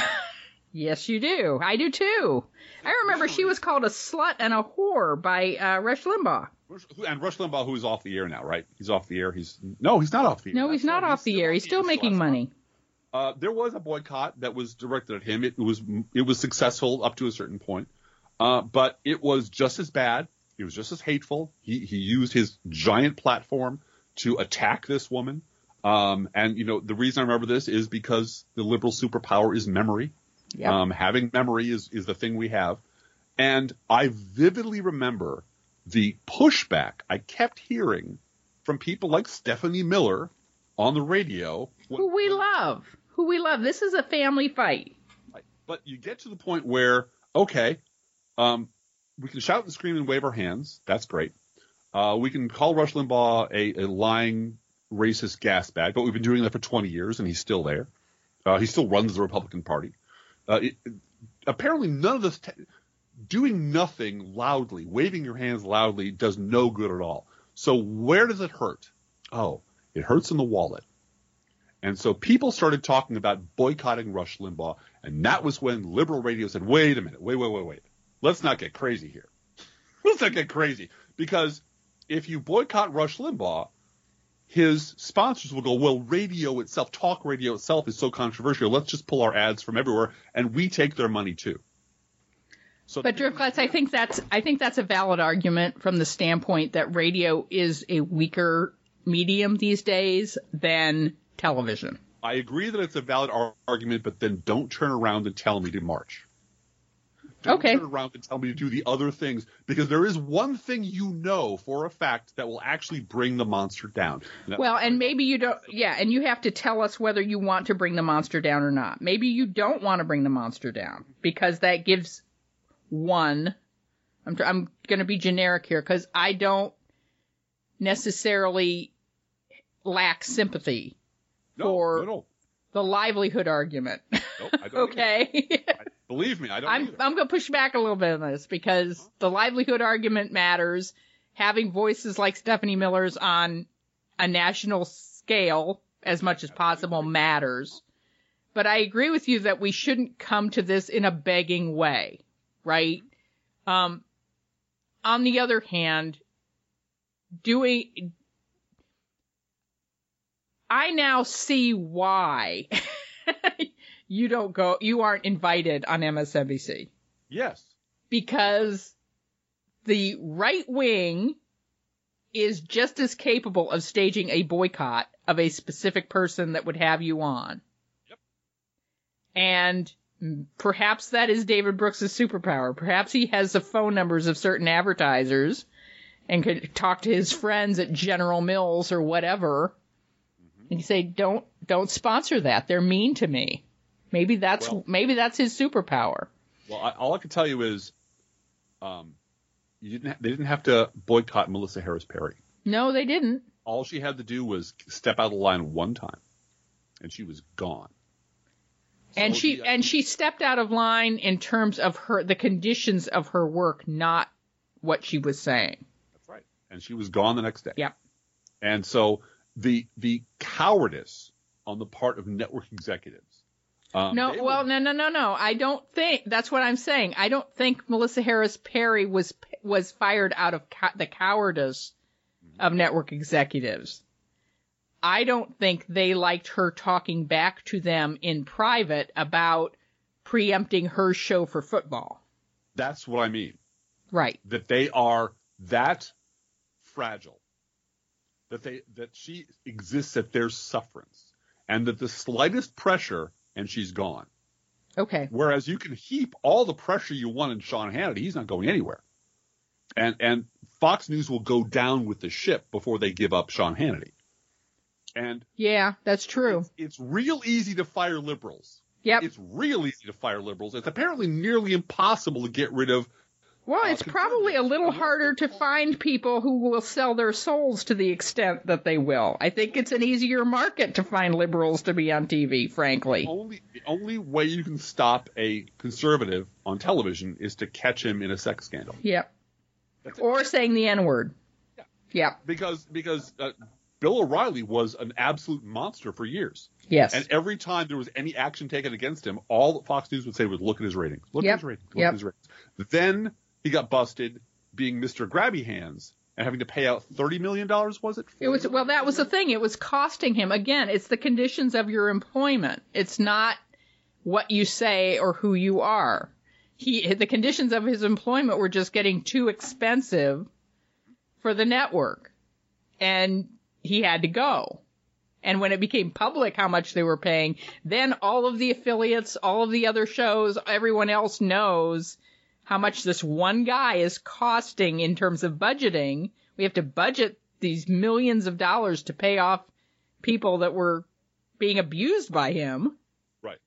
Yes, you do. I do too. I remember she was called a slut and a whore by Rush Limbaugh. And Rush Limbaugh, who's off the air now, right? He's off the air. He's not off the air. No, he's not off the air. He's still making money. There was a boycott that was directed at him. It was successful up to a certain point. But it was just as bad. It was just as hateful. He used his giant platform to attack this woman. And the reason I remember this is because the liberal superpower is memory. Yep. Having memory is the thing we have. And I vividly remember the pushback I kept hearing from people like Stephanie Miller on the radio. Who we love. This is a family fight. But you get to the point where, okay, we can shout and scream and wave our hands. That's great. We can call Rush Limbaugh a lying, racist gas bag, but we've been doing that for 20 years, and he's still there. He still runs the Republican Party. Apparently, none of this doing nothing loudly, waving your hands loudly, does no good at all. So where does it hurt? Oh, it hurts in the wallet. And so people started talking about boycotting Rush Limbaugh, and that was when liberal radio said, wait a minute, wait. Let's not get crazy here. Let's not get crazy. Because if you boycott Rush Limbaugh, his sponsors will go, well, radio itself, talk radio itself is so controversial. Let's just pull our ads from everywhere, and we take their money too. So but Driftglass, I think that's a valid argument from the standpoint that radio is a weaker medium these days than television. I agree that it's a valid argument, but then don't turn around and tell me to march. Don't turn around and tell me to do the other things, because there is one thing you know for a fact that will actually bring the monster down. Well, and maybe you don't, and you have to tell us whether you want to bring the monster down or not. Maybe you don't want to bring the monster down, because that gives one, I'm going to be generic here, because I don't necessarily lack sympathy for the livelihood argument. Nope, I don't. Okay. Believe me, I don't. I'm going to push back a little bit on this, because the livelihood argument matters. Having voices like Stephanie Miller's on a national scale as much as possible matters. But I agree with you that we shouldn't come to this in a begging way, right? On the other hand, I now see why you aren't invited on MSNBC. Yes. Because the right wing is just as capable of staging a boycott of a specific person that would have you on. Yep. And perhaps that is David Brooks' superpower. Perhaps he has the phone numbers of certain advertisers and could talk to his friends at General Mills or whatever. And you say, don't sponsor that. They're mean to me. Maybe that's his superpower. Well, all I can tell you is, they didn't have to boycott Melissa Harris Perry. No, they didn't. All she had to do was step out of the line one time, and she was gone. And she stepped out of line in terms of the conditions of her work, not what she was saying. That's right. And she was gone the next day. Yep. And so the cowardice on the part of network executives. No. I don't think that's what I'm saying. I don't think Melissa Harris Perry was fired out of the cowardice of network executives. I don't think they liked her talking back to them in private about preempting her show for football. That's what I mean. Right. That they are that fragile. That she exists at their sufferance, and that the slightest pressure and she's gone. Okay. Whereas you can heap all the pressure you want in Sean Hannity, he's not going anywhere. And Fox News will go down with the ship before they give up Sean Hannity. And yeah, that's true. It's real easy to fire liberals. Yep. It's real easy to fire liberals. It's apparently nearly impossible to get rid of. Well, it's probably a little harder to find people who will sell their souls to the extent that they will. I think it's an easier market to find liberals to be on TV, frankly. The only way you can stop a conservative on television is to catch him in a sex scandal. Yep. Or saying the N-word. Yeah. Yep. Because Bill O'Reilly was an absolute monster for years. Yes. And every time there was any action taken against him, all that Fox News would say was, look at his ratings. Look at his ratings. Look at his ratings. Then he got busted being Mr. Grabby Hands and having to pay out $30 million, was it? Well, that was the thing. It was costing him. Again, it's the conditions of your employment. It's not what you say or who you are. The conditions of his employment were just getting too expensive for the network. And he had to go. And when it became public how much they were paying, then all of the affiliates, all of the other shows, everyone else knows how much this one guy is costing in terms of budgeting. We have to budget these millions of dollars to pay off people that were being abused by him. Right.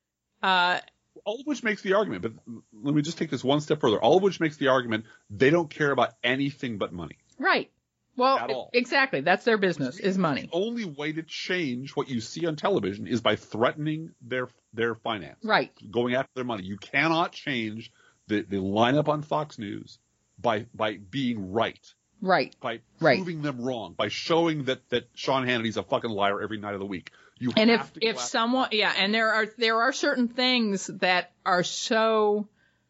All of which makes the argument, but let me just take this one step further. All of which makes the argument they don't care about anything but money. Right. Well, exactly. That's their business, is money. The only way to change what you see on television is by threatening their finance. Right. Going after their money. You cannot change the lineup on Fox News by being right. Right. By proving them wrong. By showing that Sean Hannity's a fucking liar every night of the week. And if someone, and there are certain things that are so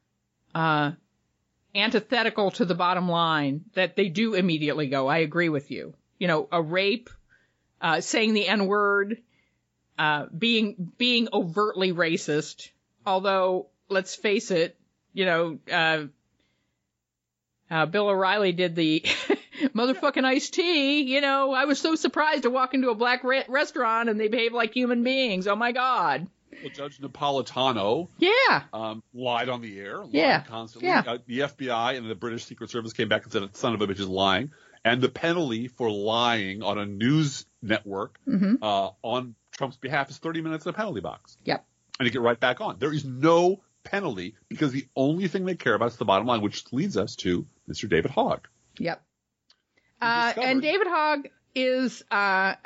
antithetical to the bottom line that they do immediately go, I agree with you. You know, a rape, saying the N-word, being overtly racist. Although, let's face it, you know, Bill O'Reilly did the motherfucking iced tea. You know, I was so surprised to walk into a black restaurant and they behave like human beings. Oh, my God. Well, Judge Napolitano lied on the air, lied constantly. Yeah. The FBI and the British Secret Service came back and said, son of a bitch is lying. And the penalty for lying on a news network on Trump's behalf is 30 minutes in a penalty box. Yep. And you get right back on. There is no penalty because the only thing they care about is the bottom line, which leads us to Mr. David Hogg. Yep. And David Hogg is a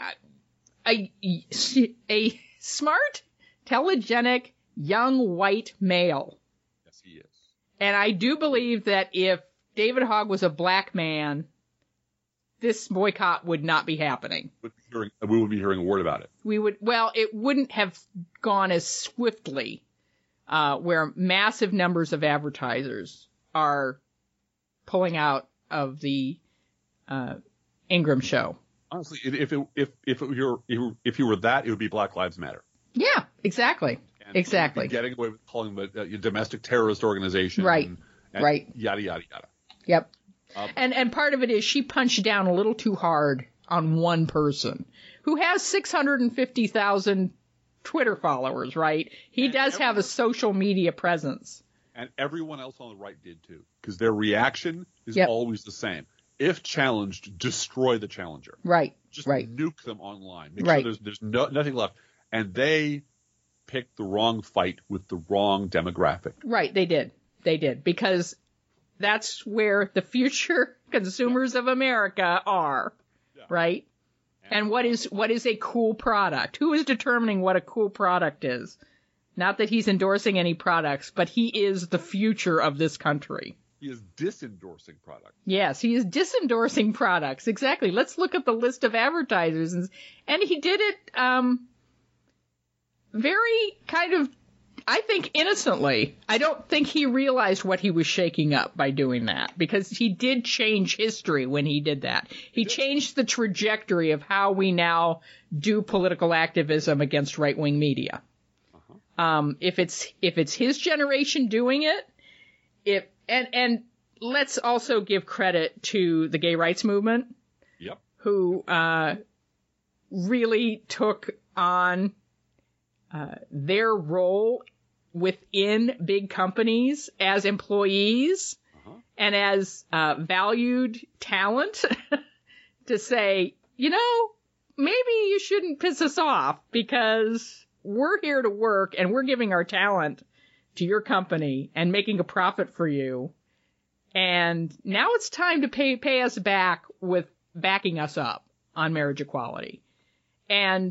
smart, telegenic, young white male. Yes, he is. And I do believe that if David Hogg was a black man, this boycott would not be happening. We would be hearing a word about it. It wouldn't have gone as swiftly, where massive numbers of advertisers are pulling out of the Ingram show. Honestly, if you were that, it would be Black Lives Matter. Yeah, exactly. Exactly. Getting away with calling them a domestic terrorist organization. Right. And right. Yada, yada, yada. Yep. And part of it is she punched down a little too hard on one person who has 650,000 Twitter followers, right? He does have a social media presence. And everyone else on the right did too, because their reaction is always the same. If challenged, destroy the challenger. Right. Just nuke them online. Make sure there's nothing left. And they picked the wrong fight with the wrong demographic. Right. They did. Because that's where the future consumers of America are. Yeah. Right. And what is a cool product? Who is determining what a cool product is? Not that he's endorsing any products, but he is the future of this country. He is disendorsing products. Yes, he is disendorsing products. Exactly. Let's look at the list of advertisers. And he did it very kind of, I think, innocently. I don't think he realized what he was shaking up by doing that, because he did change history when he did that. He changed the trajectory of how we now do political activism against right-wing media. If it's his generation doing it, and let's also give credit to the gay rights movement. Yep. Who really took on their role within big companies as employees and as valued talent to say, maybe you shouldn't piss us off because we're here to work and we're giving our talent to your company and making a profit for you. And now it's time to pay us back with backing us up on marriage equality. And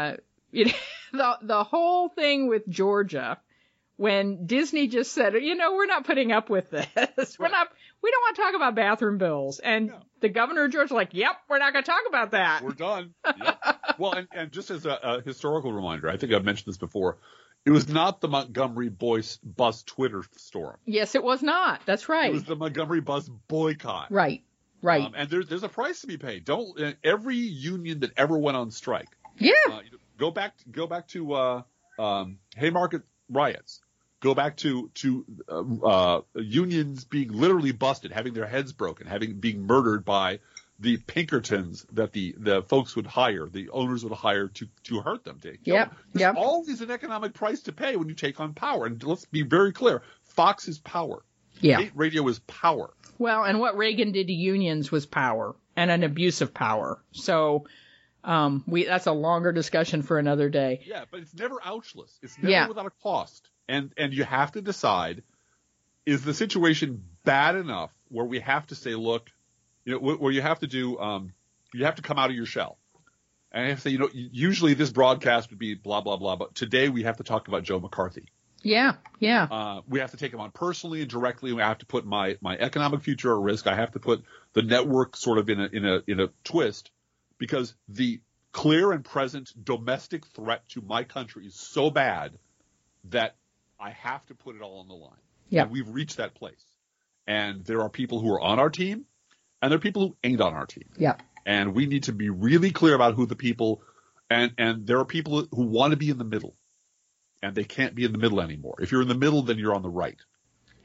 the whole thing with Georgia, when Disney just said, we're not putting up with this. We don't want to talk about bathroom bills. And the governor of Georgia like, yep, we're not going to talk about that. We're done. Yep. Well, and just as a historical reminder, I think I've mentioned this before, it was not the Montgomery bus Twitter storm. Yes, it was not. That's right. It was the Montgomery bus boycott. Right. And there's a price to be paid. Every union that ever went on strike. Yeah. Go back to Haymarket riots. Go back to unions being literally busted, having their heads broken, being murdered by the Pinkertons that the folks would hire, the owners would hire to hurt them. There's always an economic price to pay when you take on power. And let's be very clear, Fox is power. Yeah. State radio is power. Well, and what Reagan did to unions was power, and an abuse of power. So that's a longer discussion for another day. Yeah, but it's never ouchless. It's never without a cost. And you have to decide, is the situation bad enough where we have to say, look, where you have to do, you have to come out of your shell. And I have to say, usually this broadcast would be blah, blah, blah, but today we have to talk about Joe McCarthy. Yeah, yeah. We have to take him on personally and directly. We have to put my economic future at risk. I have to put the network sort of in a twist, because the clear and present domestic threat to my country is so bad that I have to put it all on the line. Yeah. And we've reached that place. And there are people who are on our team, and there are people who ain't on our team. Yeah. And we need to be really clear about who the people, and there are people who want to be in the middle, and they can't be in the middle anymore. If you're in the middle, then you're on the right. Yep.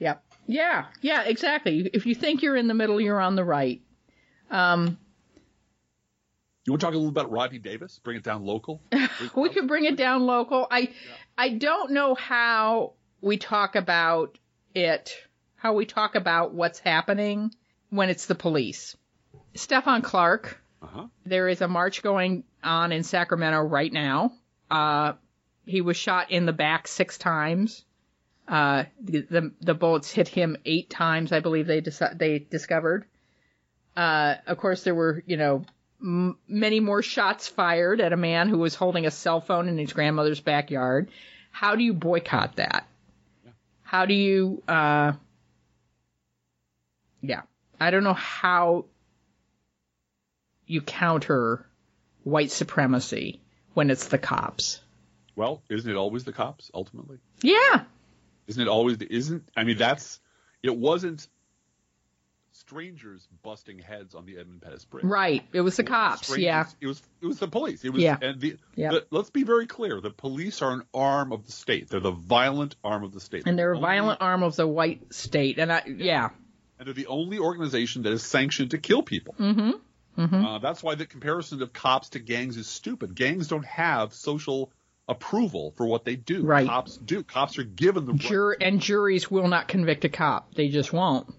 Yeah, exactly. If you think you're in the middle, you're on the right. You want to talk a little about Rodney Davis? Bring it down local? We could bring it down local. I don't know how we talk about it, how we talk about what's happening when it's the police. Stephon Clark, there is a march going on in Sacramento right now. He was shot in the back 6 times. The bullets hit him 8 times, I believe they discovered. Of course, there were, many more shots fired at a man who was holding a cell phone in his grandmother's backyard. How do you boycott that? Yeah. How do you, I don't know how you counter white supremacy when it's the cops. Well, isn't it always the cops, ultimately? Yeah. Isn't it always it wasn't strangers busting heads on the Edmund Pettus Bridge. Right. It was the cops. Yeah. It was the police. It was, and let's be very clear. The police are an arm of the state. They're the violent arm of the state. And they're a violent arm of the white state. And And they're the only organization that is sanctioned to kill people. Mm-hmm. Mm-hmm. That's why the comparison of cops to gangs is stupid. Gangs don't have social approval for what they do. Right. Cops do. Cops are given the right. And juries will not convict a cop. They just won't.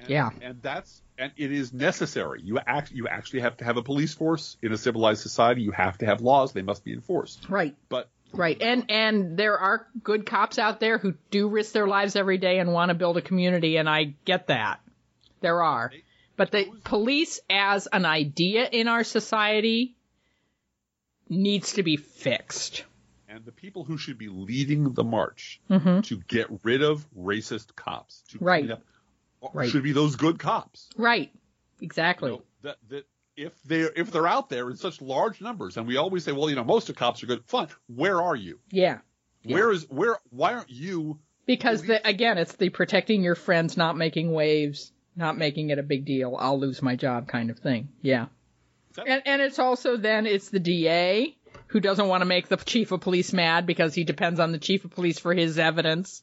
And it is necessary. You actually have to have a police force in a civilized society. You have to have laws. They must be enforced. Right. But right. And there are good cops out there who do risk their lives every day and want to build a community, and I get that. There are. But the police as an idea in our society needs to be fixed. And the people who should be leading the march to get rid of racist cops, to clean up, should be those good cops. Right. Exactly. That if they're out there in such large numbers, and we always say, well, most of cops are good. Fine. Where are you? Yeah. Why aren't you? Because again, it's the protecting your friends, not making waves, not making it a big deal. I'll lose my job kind of thing. Yeah. And it's also then it's the DA who doesn't want to make the chief of police mad because he depends on the chief of police for his evidence.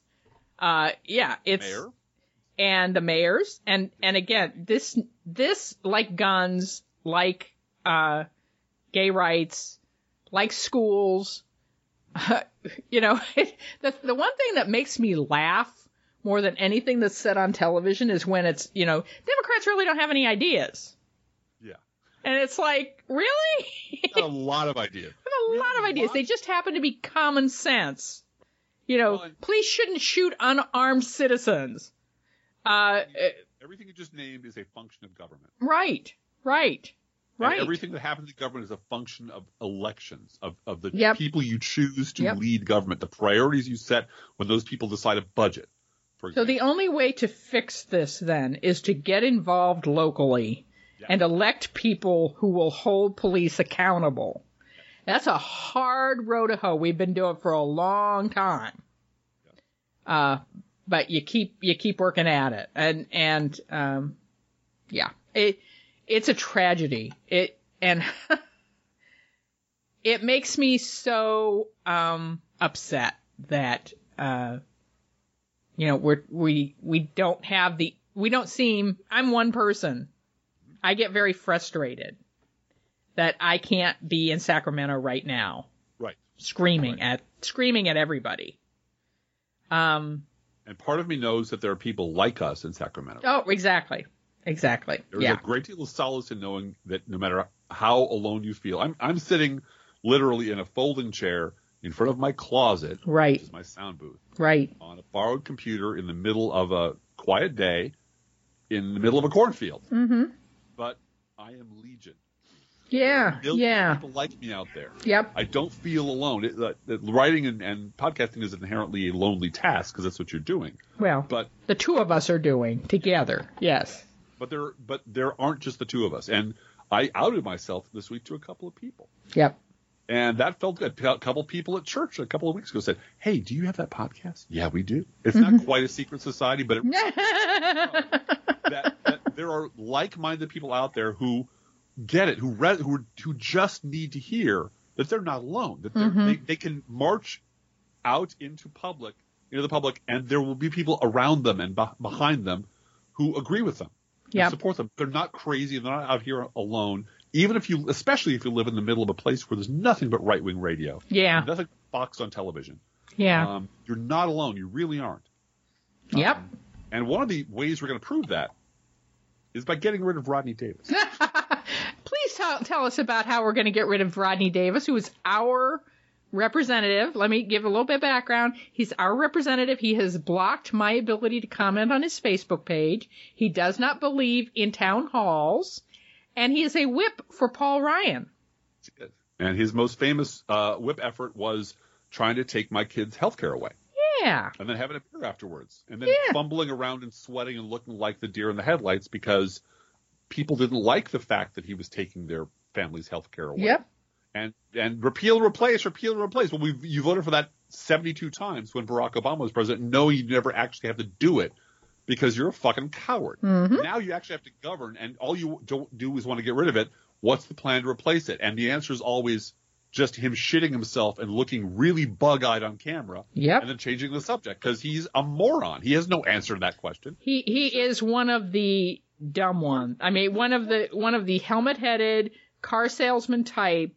It's Mayor. And the mayors. And again, this like guns, like gay rights, like schools, the one thing that makes me laugh more than anything that's said on television is when it's, Democrats really don't have any ideas. Yeah. And it's like, really? A lot of ideas. A lot of ideas. They just happen to be common sense. Police shouldn't shoot unarmed citizens. Everything you just named is a function of government. Right. And everything that happens in government is a function of elections, of the people you choose to lead government, the priorities you set when those people decide a budget. So the only way to fix this then is to get involved locally and elect people who will hold police accountable. That's a hard row to hoe. We've been doing it for a long time. But you keep working at it. And it's a tragedy. It makes me so upset that we don't seem. I'm one person. I get very frustrated that I can't be in Sacramento right now. Right. Screaming at everybody. And part of me knows that there are people like us in Sacramento. Oh, exactly. There's a great deal of solace in knowing that no matter how alone you feel, I'm sitting literally in a folding chair in front of my closet, right, which is my sound booth, right, on a borrowed computer in the middle of a quiet day, in the middle of a cornfield. Mm-hmm. But I am legion. Yeah, people like me out there. Yep. I don't feel alone. Writing and podcasting is inherently a lonely task because that's what you're doing. Well, but the two of us are doing together. Yes. But there aren't just the two of us, and I outed myself this week to a couple of people. Yep. And that felt good. A couple people at church a couple of weeks ago said, "Hey, do you have that podcast?" Yeah, we do. It's not quite a secret society, but that there are like-minded people out there who get it, who just need to hear that they're not alone, that they can march out into public the public, and there will be people around them and behind them who agree with them, and support them. They're not crazy. They're not out here alone. Especially if you live in the middle of a place where there's nothing but right-wing radio. Yeah. Nothing but Fox on television. Yeah. You're not alone. You really aren't. Yep. And one of the ways we're going to prove that is by getting rid of Rodney Davis. Please tell us about how we're going to get rid of Rodney Davis, who is our representative. Let me give a little bit of background. He's our representative. He has blocked my ability to comment on his Facebook page. He does not believe in town halls. And he is a whip for Paul Ryan. And his most famous whip effort was trying to take my kids' health care away. Yeah. And then having a beer afterwards. And then fumbling around and sweating and looking like the deer in the headlights because people didn't like the fact that he was taking their family's health care away. Yep. And repeal, replace. Well, you voted for that 72 times when Barack Obama was president, knowing you never actually have to do it because you're a fucking coward. Mm-hmm. Now you actually have to govern, and all you don't do is want to get rid of it. What's the plan to replace it? And the answer is always just him shitting himself and looking really bug-eyed on camera. Yep. And then changing the subject because he's a moron. He has no answer to that question. He is one of the dumb ones. I mean, one of the helmet-headed car salesman type,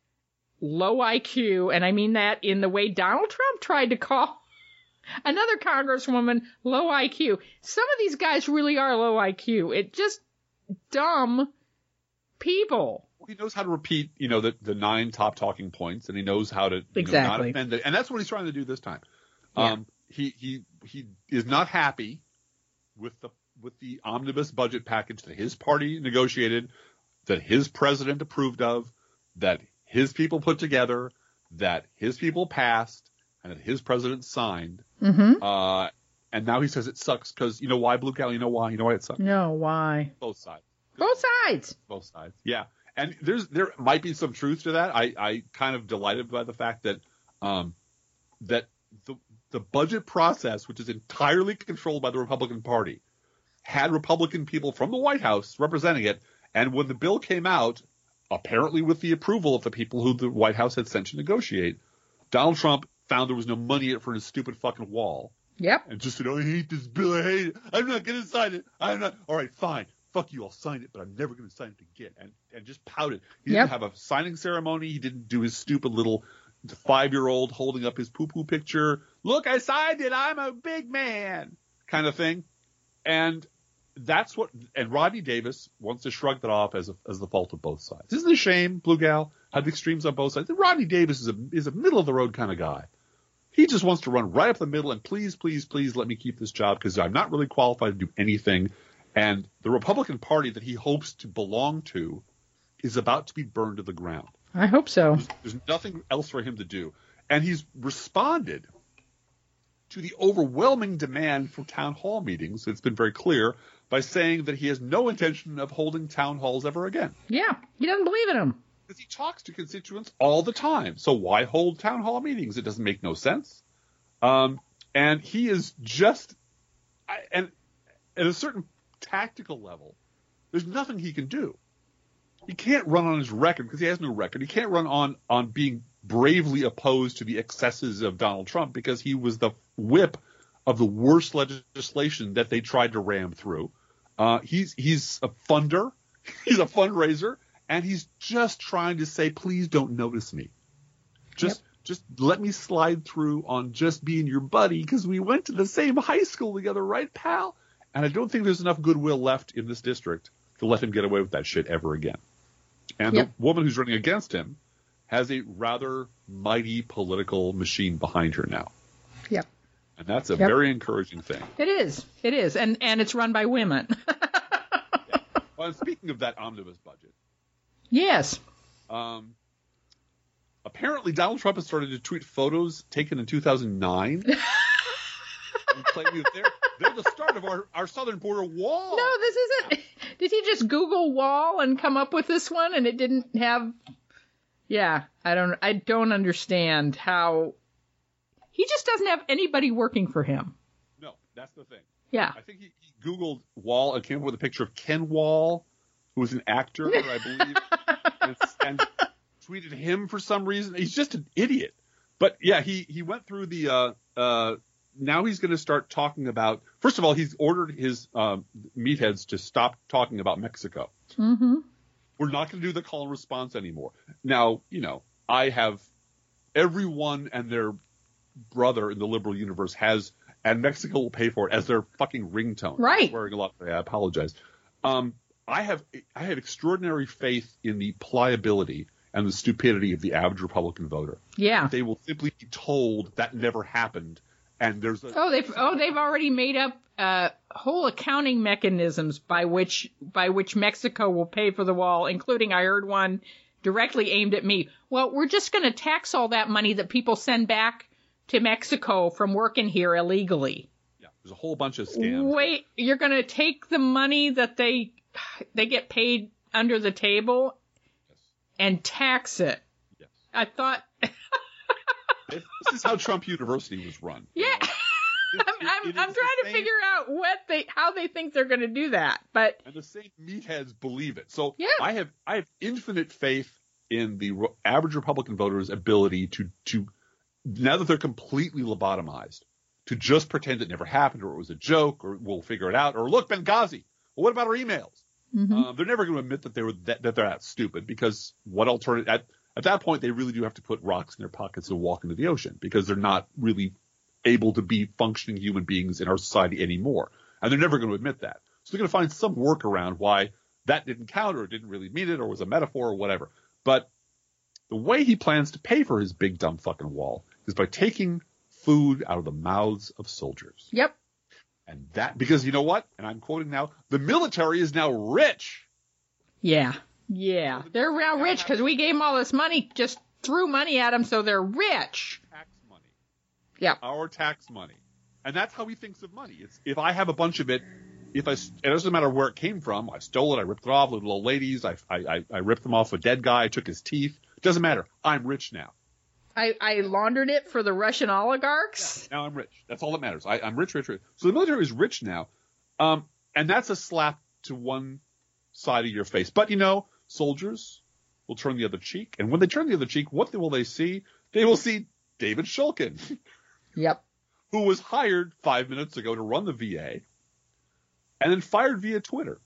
low IQ, and I mean that in the way Donald Trump tried to call another congresswoman low IQ. Some of these guys really are low IQ. It's just dumb people. He knows how to repeat, the 9 top talking points, and he knows how to exactly not offend it. And that's what he's trying to do this time. Yeah. He is not happy with the omnibus budget package that his party negotiated, that his president approved of, that his people put together, that his people passed, and that his president signed. Mm-hmm. And now he says it sucks because, why, Blue Cal? You know why? You know why it sucks? No, why? Both sides. Both sides. Both sides. Yeah. And there might be some truth to that. I kind of delighted by the fact that that the budget process, which is entirely controlled by the Republican Party, had Republican people from the White House representing it. And when the bill came out, apparently with the approval of the people who the White House had sent to negotiate, Donald Trump found there was no money in it for his stupid fucking wall. Yep. And just said, I hate this bill. I hate it. I'm not going to sign it. I'm not. All right, fine. Fuck you, I'll sign it, but I'm never going to sign it again. And just pouted. He didn't have a signing ceremony. He didn't do his stupid little 5-year-old holding up his poo-poo picture. Look, I signed it. I'm a big man kind of thing. And that's what – and Rodney Davis wants to shrug that off as the fault of both sides. Isn't it a shame, Blue Gal, how the extremes on both sides? Rodney Davis is a middle-of-the-road kind of guy. He just wants to run right up the middle and please, please, please let me keep this job because I'm not really qualified to do anything. And the Republican Party that he hopes to belong to is about to be burned to the ground. I hope so. There's nothing else for him to do. And he's responded to the overwhelming demand for town hall meetings. It's been very clear by saying that he has no intention of holding town halls ever again. Yeah, he doesn't believe in them. Because he talks to constituents all the time. So why hold town hall meetings? It doesn't make no sense. And he is just – and at a certain tactical level, there's nothing he can do. He can't run on his record because he has no record. He can't run on being bravely opposed to the excesses of Donald Trump because he was the whip of the worst legislation that they tried to ram through. He's a funder. He's a fundraiser. And he's just trying to say, please don't notice me. Just let me slide through on just being your buddy because we went to the same high school together, right, pal? And I don't think there's enough goodwill left in this district to let him get away with that shit ever again. And the woman who's running against him has a rather mighty political machine behind her now. Yep. And that's a very encouraging thing. It is. It is. And it's run by women. Well, and speaking of that omnibus budget. Yes. Apparently Donald Trump has started to tweet photos taken in 2009. And claiming that they're the start of our southern border wall. No, this isn't. Did he just Google wall and come up with this one and it didn't have? Yeah, I don't understand how he just doesn't have anybody working for him. No, that's the thing. Yeah. I think he Googled wall and came up with a picture of Ken Wall, who was an actor, I believe, and tweeted him for some reason. He's just an idiot. But yeah, he went through the now he's going to start talking about, first of all, he's ordered his meatheads to stop talking about Mexico. Mm-hmm. We're not going to do the call and response anymore. Now, I have everyone and their brother in the liberal universe has, and Mexico will pay for it as their fucking ringtone. Right. I'm swearing a lot today. I apologize. I have extraordinary faith in the pliability and the stupidity of the average Republican voter. Yeah. They will simply be told that never happened, and there's a they've already made up whole accounting mechanisms by which Mexico will pay for the wall, including, I heard one directly aimed at me. Well, we're just going to tax all that money that people send back to Mexico from working here illegally. Yeah, there's a whole bunch of scams. Wait, you're going to take the money that they get paid under the table and tax it. Yes. I thought. This is how Trump University was run. Yeah. I'm trying to figure out how they think they're going to do that, and the same meatheads believe it. So yeah. I have infinite faith in the average Republican voter's ability to now that they're completely lobotomized, to just pretend it never happened, or it was a joke, or we'll figure it out, or look, Benghazi. Well, what about our emails? Mm-hmm. They're never going to admit that they're that stupid, because what alternative at that point they really do have to put rocks in their pockets and walk into the ocean, because they're not really able to be functioning human beings in our society anymore, and they're never going to admit that. So they're going to find some workaround why that didn't count, or didn't really mean it, or was a metaphor, or whatever. But the way he plans to pay for his big dumb fucking wall is by taking food out of the mouths of soldiers. Yep. And that, because you know what? And I'm quoting now, the military is now rich. Yeah. Yeah. They're now rich because we gave them all this money, just threw money at them, so they're rich. Tax money. Yeah. Our tax money. And that's how he thinks of money. It's, if I have a bunch of it, it doesn't matter where it came from. I stole it. I ripped it off little old ladies. I ripped them off a dead guy. I took his teeth. It doesn't matter. I'm rich now. I laundered it for the Russian oligarchs. Yeah, now I'm rich. That's all that matters. I'm rich. So the military is rich now. And that's a slap to one side of your face. But, soldiers will turn the other cheek. And when they turn the other cheek, what will they see? They will see David Shulkin. Yep. Who was hired 5 minutes ago to run the VA and then fired via Twitter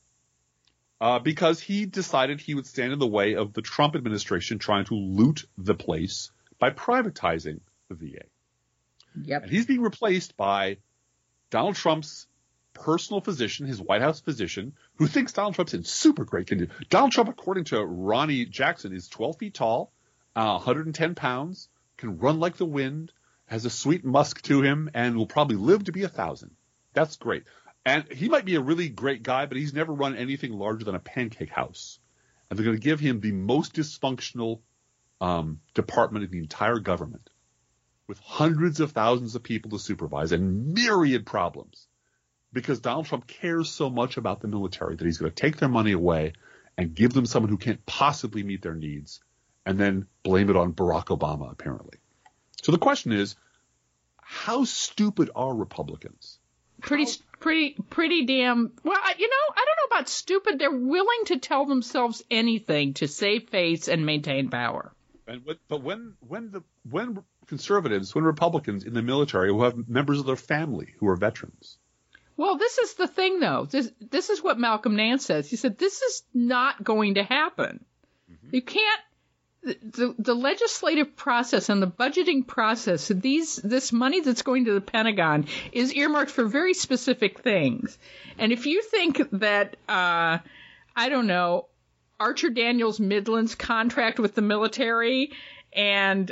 because he decided he would stand in the way of the Trump administration trying to loot the place by privatizing the VA. Yep. And he's being replaced by Donald Trump's personal physician, his White House physician, who thinks Donald Trump's in super great condition. Donald Trump, according to Ronnie Jackson, is 12 feet tall, 110 pounds, can run like the wind, has a sweet musk to him, and will probably live to be 1,000. That's great. And he might be a really great guy, but he's never run anything larger than a pancake house. And they're going to give him the most dysfunctional department in the entire government, with hundreds of thousands of people to supervise and myriad problems, because Donald Trump cares so much about the military that he's going to take their money away and give them someone who can't possibly meet their needs, and then blame it on Barack Obama, apparently. So the question is, how stupid are Republicans? Pretty damn. Well, I don't know about stupid. They're willing to tell themselves anything to save face and maintain power. But when conservatives, when Republicans in the military who have members of their family who are veterans. Well, this is the thing, though. This is what Malcolm Nance says. He said this is not going to happen. Mm-hmm. You can't. The legislative process and the budgeting process, this money that's going to the Pentagon is earmarked for very specific things. And if you think that, I don't know, Archer Daniels Midland's contract with the military and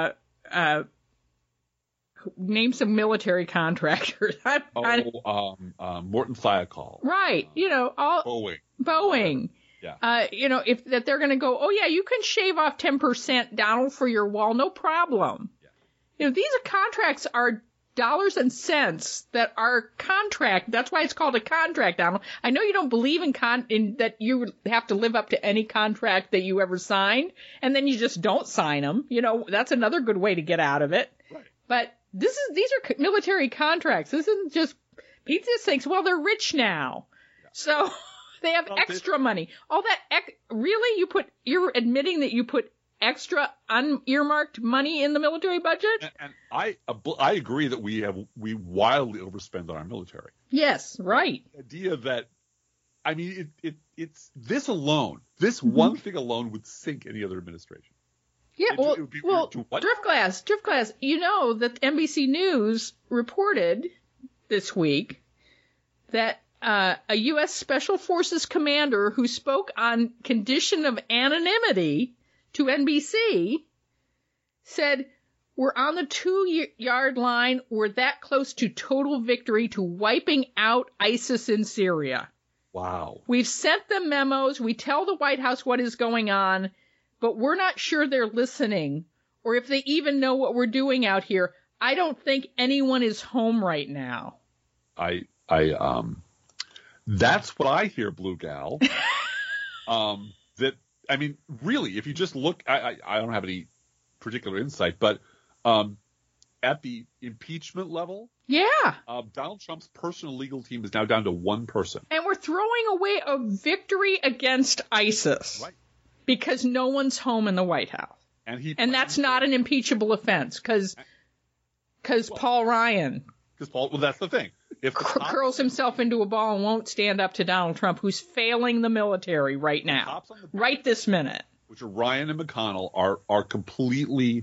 name some military contractors. Morton Thiokol. Right. Boeing. Yeah. If that they're going to go, oh yeah, you can shave off 10%, Donald, for your wall, no problem. Yeah. These contracts are dollars and cents that are contract. That's why it's called a contract, Donald. I know you don't believe in that you have to live up to any contract that you ever signed, and then you just don't sign them. That's another good way to get out of it. Right. But these are military contracts. This isn't just Pete just thinks, well, they're rich now, so. They have extra money. All that really, you're admitting that you put extra unearmarked money in the military budget. And I agree that we wildly overspend on our military. Yes, right. The idea that, I mean, it's this alone, this one thing alone would sink any other administration. Yeah, Driftglass, you know that NBC News reported this week that a U.S. Special Forces commander who spoke on condition of anonymity to NBC said, "We're on the 2-yard line. We're that close to total victory, to wiping out ISIS in Syria." Wow. We've sent them memos. We tell the White House what is going on, but we're not sure they're listening or if they even know what we're doing out here. I don't think anyone is home right now. That's what I hear, Blue Gal. That, I mean, really, if you just look, I don't have any particular insight, but at the impeachment level, Donald Trump's personal legal team is now down to one person. And we're throwing away a victory against ISIS. Right. Because no one's home in the White House. And that's not an impeachable offense, because Paul Ryan. Well, that's the thing. If curls himself into a ball and won't stand up to Donald Trump, who's failing the military right now, right this minute. Which are Ryan and McConnell are completely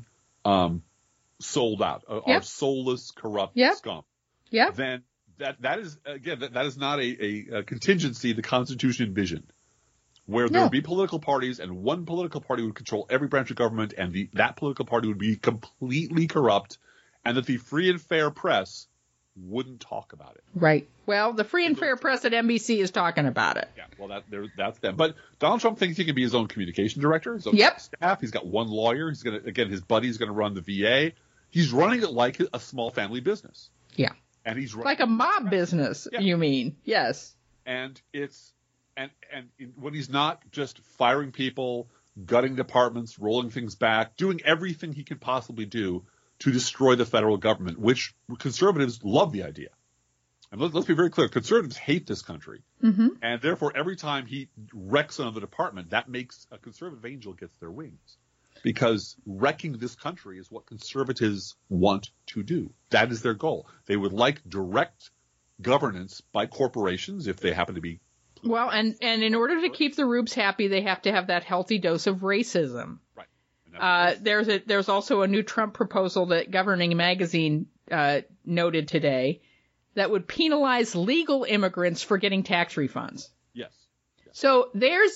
sold out, are soulless, corrupt scum. Yeah. Then that is, again, that is not a contingency the Constitution envisioned, where there would be political parties and one political party would control every branch of government, and that political party would be completely corrupt, and that the free and fair press wouldn't talk about it. Right. Well, the free and fair press at NBC is talking about it. Yeah. Well, that's them. But Donald Trump thinks he can be his own communication director, his own staff. He's got one lawyer. He's going to, again, his buddy's going to run the VA. He's running it like a small family business. Yeah. And he's like a mob business. Yeah. You mean? Yes. And it's and when he's not just firing people, gutting departments, rolling things back, doing everything he can possibly do to destroy the federal government, which conservatives love the idea. And let's be very clear, conservatives hate this country. Mm-hmm. And therefore, every time he wrecks another department, that makes a conservative angel gets their wings. Because wrecking this country is what conservatives want to do. That is their goal. They would like direct governance by corporations if they happen to be. Well, and in order to keep the Rubes happy, they have to have that healthy dose of racism. Right. There's also a new Trump proposal that Governing Magazine noted today that would penalize legal immigrants for getting tax refunds. Yes. So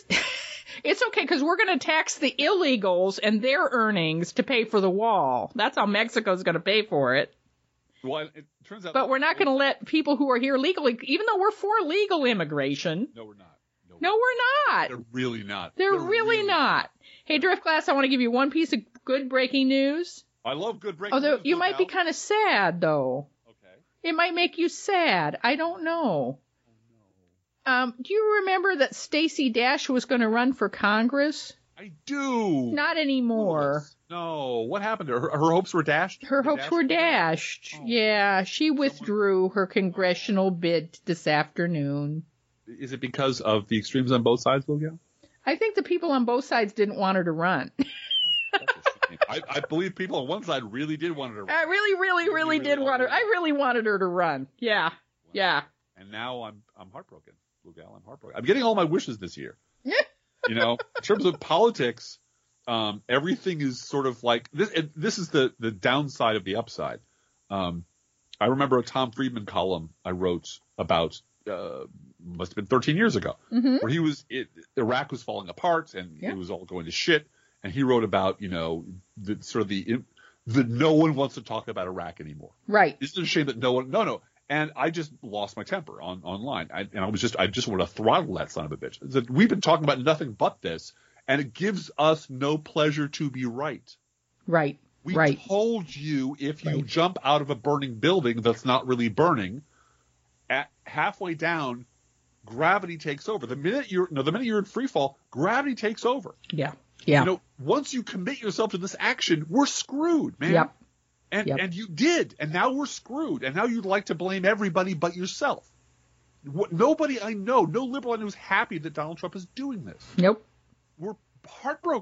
it's okay because we're going to tax the illegals and their earnings to pay for the wall. That's how Mexico's going to pay for it. Well, it turns out. But we're not going to let people who are here legally, even though we're for legal immigration. No, we're not. No, we're not. They're really not. They're really not. Hey, Driftglass, I want to give you one piece of good breaking news. I love good breaking news. Although you might be kind of sad, though. Okay. It might make you sad. I don't know. Oh, no. Do you remember that Stacey Dash was going to run for Congress? I do. Not anymore. No. What happened to her? Her hopes were dashed? Her hopes were dashed. Oh. Yeah, she withdrew her congressional bid this afternoon. Is it because of the extremes on both sides, Lugel? I think the people on both sides didn't want her to run. I believe people on one side really did want her to run. I really did want her. I really wanted her to run. Yeah. Wow. Yeah. And now I'm heartbroken, Lugel. I'm heartbroken. I'm getting all my wishes this year. You know, in terms of politics, everything is sort of like this. This is the downside of the upside. I remember a Tom Friedman column I wrote about. Must have been 13 years ago, where Iraq was falling apart and it was all going to shit. And he wrote about, the no one wants to talk about Iraq anymore. Right. Isn't it a shame that no. And I just lost my temper online. I just want to throttle that son of a bitch. We've been talking about nothing but this, and it gives us no pleasure to be right. Right. We told you if you jump out of a burning building that's not really burning, at halfway down, gravity takes over. The minute you're in free fall, gravity takes over. Yeah. Yeah. Once you commit yourself to this action, we're screwed, man. Yep. And you did, and now we're screwed, and now you'd like to blame everybody but yourself. Nobody I know, no liberal I know is happy that Donald Trump is doing this. Nope. We're heartbroken.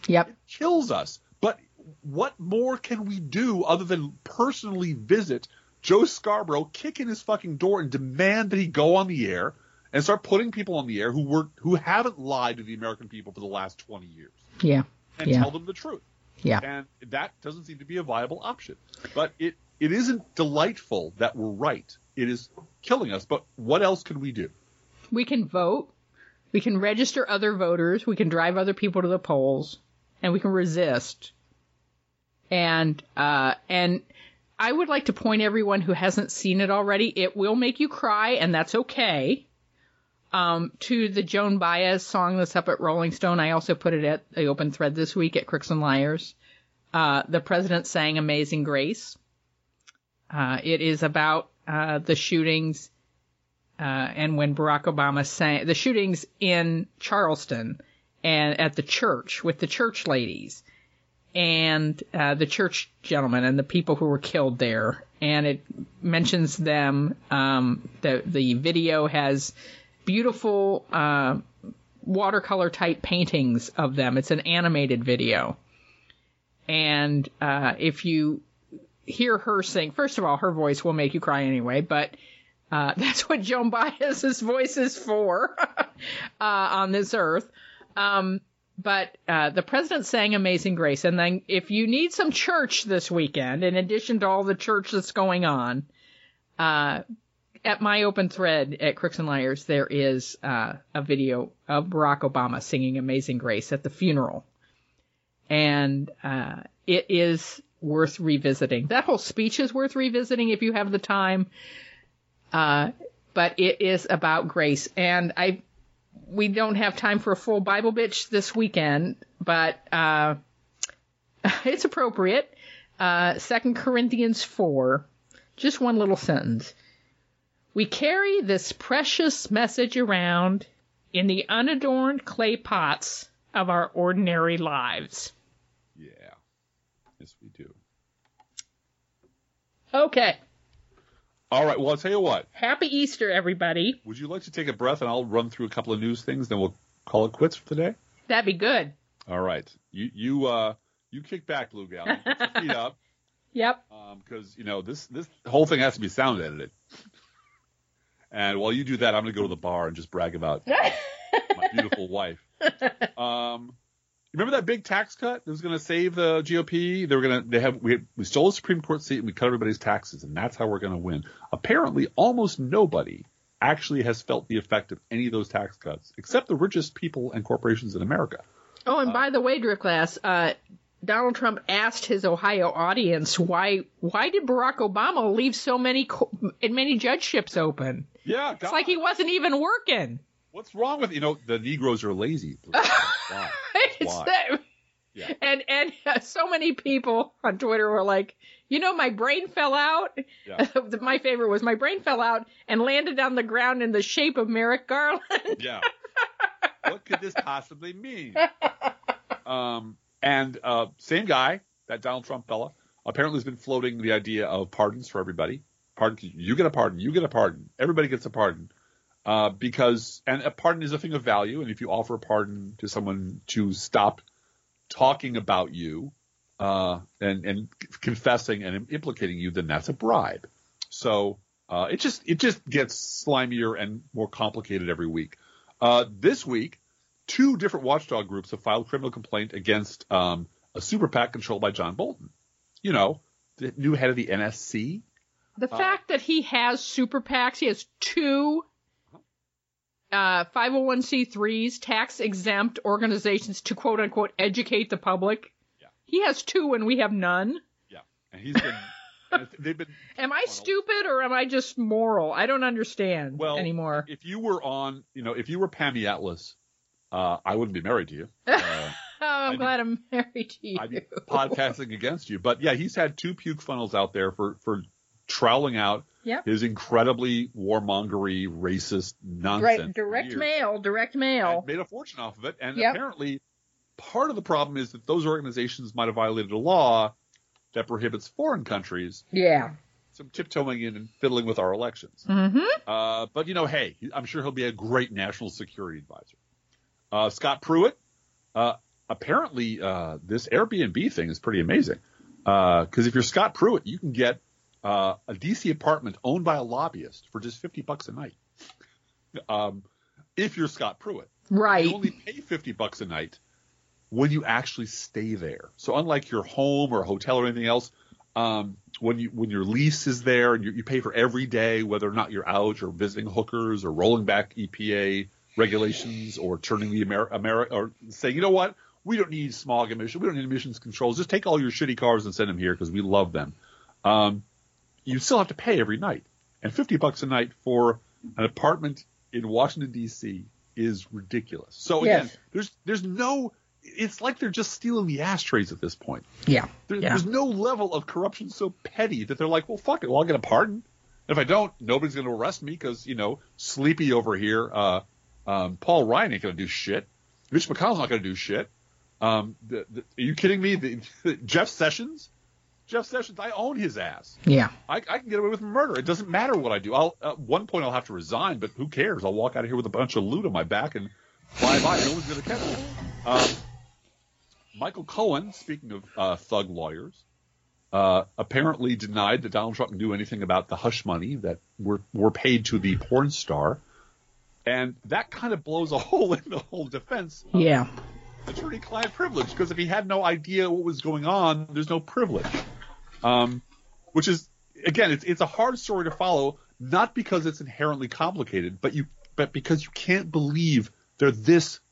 Yep. It kills us. But what more can we do other than personally visit Joe Scarborough, kick in his fucking door, and demand that he go on the air and start putting people on the air who haven't lied to the American people for the last 20 years. Yeah. And tell them the truth. Yeah. And that doesn't seem to be a viable option. But it isn't delightful that we're right. It is killing us. But what else can we do? We can vote. We can register other voters. We can drive other people to the polls. And we can resist. And I would like to point everyone who hasn't seen it already, it will make you cry, and that's okay. To the Joan Baez song that's up at Rolling Stone. I also put it at the open thread this week at Crooks and Liars. The president sang Amazing Grace. It is about the shootings and when Barack Obama sang the shootings in Charleston and at the church with the church ladies and the church gentlemen and the people who were killed there. And it mentions them. The video has beautiful watercolor type paintings of them. It's an animated video. And if you hear her sing, first of all, her voice will make you cry anyway, but that's what Joan Baez's voice is for on this earth. But the president sang Amazing Grace. And then if you need some church this weekend, in addition to all the church that's going on, at my open thread at Crooks and Liars, there is a video of Barack Obama singing Amazing Grace at the funeral. And it is worth revisiting. That whole speech is worth revisiting if you have the time. But it is about grace. And we don't have time for a full Bible bitch this weekend, but it's appropriate. 2 Corinthians 4, just one little sentence. We carry this precious message around in the unadorned clay pots of our ordinary lives. Yeah. Yes, we do. Okay. All right. Well, I'll tell you what. Happy Easter, everybody. Would you like to take a breath and I'll run through a couple of news things, then we'll call it quits for today? That'd be good. All right. You kick back, Blue Gal. Put your feet up. Yep. Because, this whole thing has to be sound edited. And while you do that, I'm going to go to the bar and just brag about my beautiful wife. Remember that big tax cut that was going to save the GOP? We stole a Supreme Court seat and we cut everybody's taxes, and that's how we're going to win. Apparently, almost nobody actually has felt the effect of any of those tax cuts, except the richest people and corporations in America. Oh, and by the way, Driftglass, Donald Trump asked his Ohio audience why did Barack Obama leave so many judgeships open? Yeah, it's like he wasn't even working. What's wrong with the Negroes are lazy? Why? Yeah. And so many people on Twitter were like, my brain fell out. Yeah. My favorite was my brain fell out and landed on the ground in the shape of Merrick Garland. Yeah. What could this possibly mean? And same guy, that Donald Trump fella, apparently has been floating the idea of pardons for everybody. You get a pardon. You get a pardon. Everybody gets a pardon. Because a pardon is a thing of value, and if you offer a pardon to someone to stop talking about you and confessing and implicating you, then that's a bribe. So it just gets slimier and more complicated every week. This week, 2 different watchdog groups have filed criminal complaint against a super PAC controlled by John Bolton. The new head of the NSC. The fact that he has super PACs, he has 2 501c3s, tax-exempt organizations to quote-unquote educate the public. Yeah. He has 2 and we have none. Yeah, and he's been... they've been. Am I stupid or am I just moral? I don't understand anymore. If you were if you were Pammy Atlas, I wouldn't be married to you. I'm glad I'm married to you. I'd be podcasting against you. But yeah, he's had 2 puke funnels out there for troweling out his incredibly warmongery, racist nonsense. Right, direct mail. And made a fortune off of it. And apparently part of the problem is that those organizations might have violated a law that prohibits foreign countries from tiptoeing in and fiddling with our elections. Mm-hmm. But, hey, I'm sure he'll be a great national security advisor. Scott Pruitt, apparently this Airbnb thing is pretty amazing. Because if you're Scott Pruitt, you can get a DC apartment owned by a lobbyist for just $50 a night. If you're Scott Pruitt, right? You only pay $50 a night when you actually stay there. So unlike your home or a hotel or anything else, when your lease is there and you pay for every day, whether or not you're out or visiting hookers or rolling back EPA regulations or turning the or saying, you know what, we don't need smog emissions, we don't need emissions controls. Just take all your shitty cars and send them here because we love them. You still have to pay every night, and $50 a night for an apartment in Washington D.C. is ridiculous. So again, there's no. It's like they're just stealing the ashtrays at this point. Yeah. There's no level of corruption so petty that they're like, well, fuck it. Well, I'll get a pardon. If I don't, nobody's going to arrest me because, Sleepy over here, Paul Ryan ain't going to do shit. Mitch McConnell's not going to do shit. Are you kidding me? Jeff Sessions, I own his ass. Yeah. I can get away with murder. It doesn't matter what I do. At one point I'll have to resign, but who cares? I'll walk out of here with a bunch of loot on my back and bye-bye. No one's going to catch me. Michael Cohen, speaking of thug lawyers, apparently denied that Donald Trump knew anything about the hush money that were paid to the porn star. And that kind of blows a hole in the whole defense of attorney-client privilege, because if he had no idea what was going on, there's no privilege. Which is, again, it's a hard story to follow, not because it's inherently complicated, but because you can't believe they're this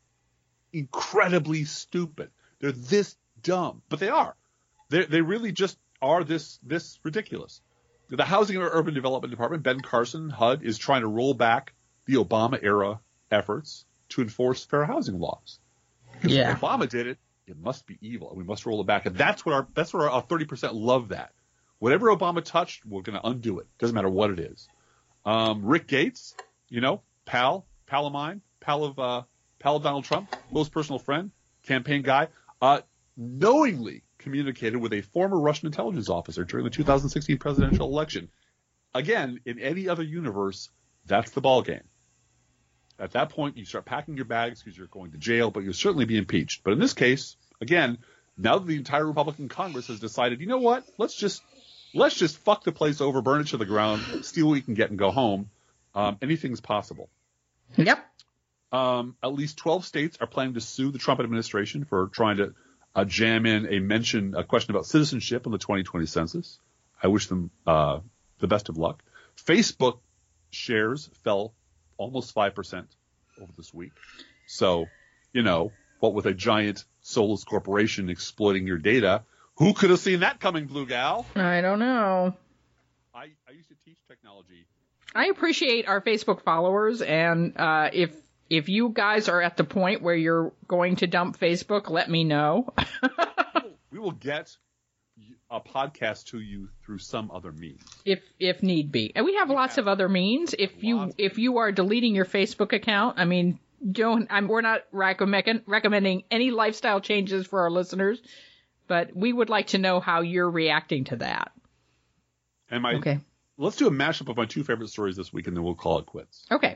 incredibly stupid. They're this dumb, but they are. They really just are this ridiculous. The Housing and Urban Development Department, Ben Carson, HUD, is trying to roll back the Obama-era efforts to enforce fair housing laws. Because if Obama did it, it must be evil, and we must roll it back. And that's what our 30% love that. Whatever Obama touched, we're going to undo it. Doesn't matter what it is. Rick Gates, pal of mine, pal of Donald Trump, close personal friend, campaign guy, knowingly communicated with a former Russian intelligence officer during the 2016 presidential election. Again, in any other universe, that's the ball game. At that point, you start packing your bags because you're going to jail, but you'll certainly be impeached. But in this case, again, now that the entire Republican Congress has decided, you know what, let's just fuck the place over, burn it to the ground, steal what we can get, and go home. Anything's possible. Yep. At least 12 states are planning to sue the Trump administration for trying to jam in a question about citizenship in the 2020 census. I wish them the best of luck. Facebook shares fell almost 5% over this week. So, what with a giant soulless corporation exploiting your data, who could have seen that coming, Blue Gal? I don't know. I used to teach technology. I appreciate our Facebook followers, and if you guys are at the point where you're going to dump Facebook, let me know. We will get a podcast to you through some other means, if need be. And we have lots of other means. If you are deleting your Facebook account, I mean, we're not recommending any lifestyle changes for our listeners, but we would like to know how you're reacting to that. Okay. Let's do a mashup of my two favorite stories this week, and then we'll call it quits. Okay.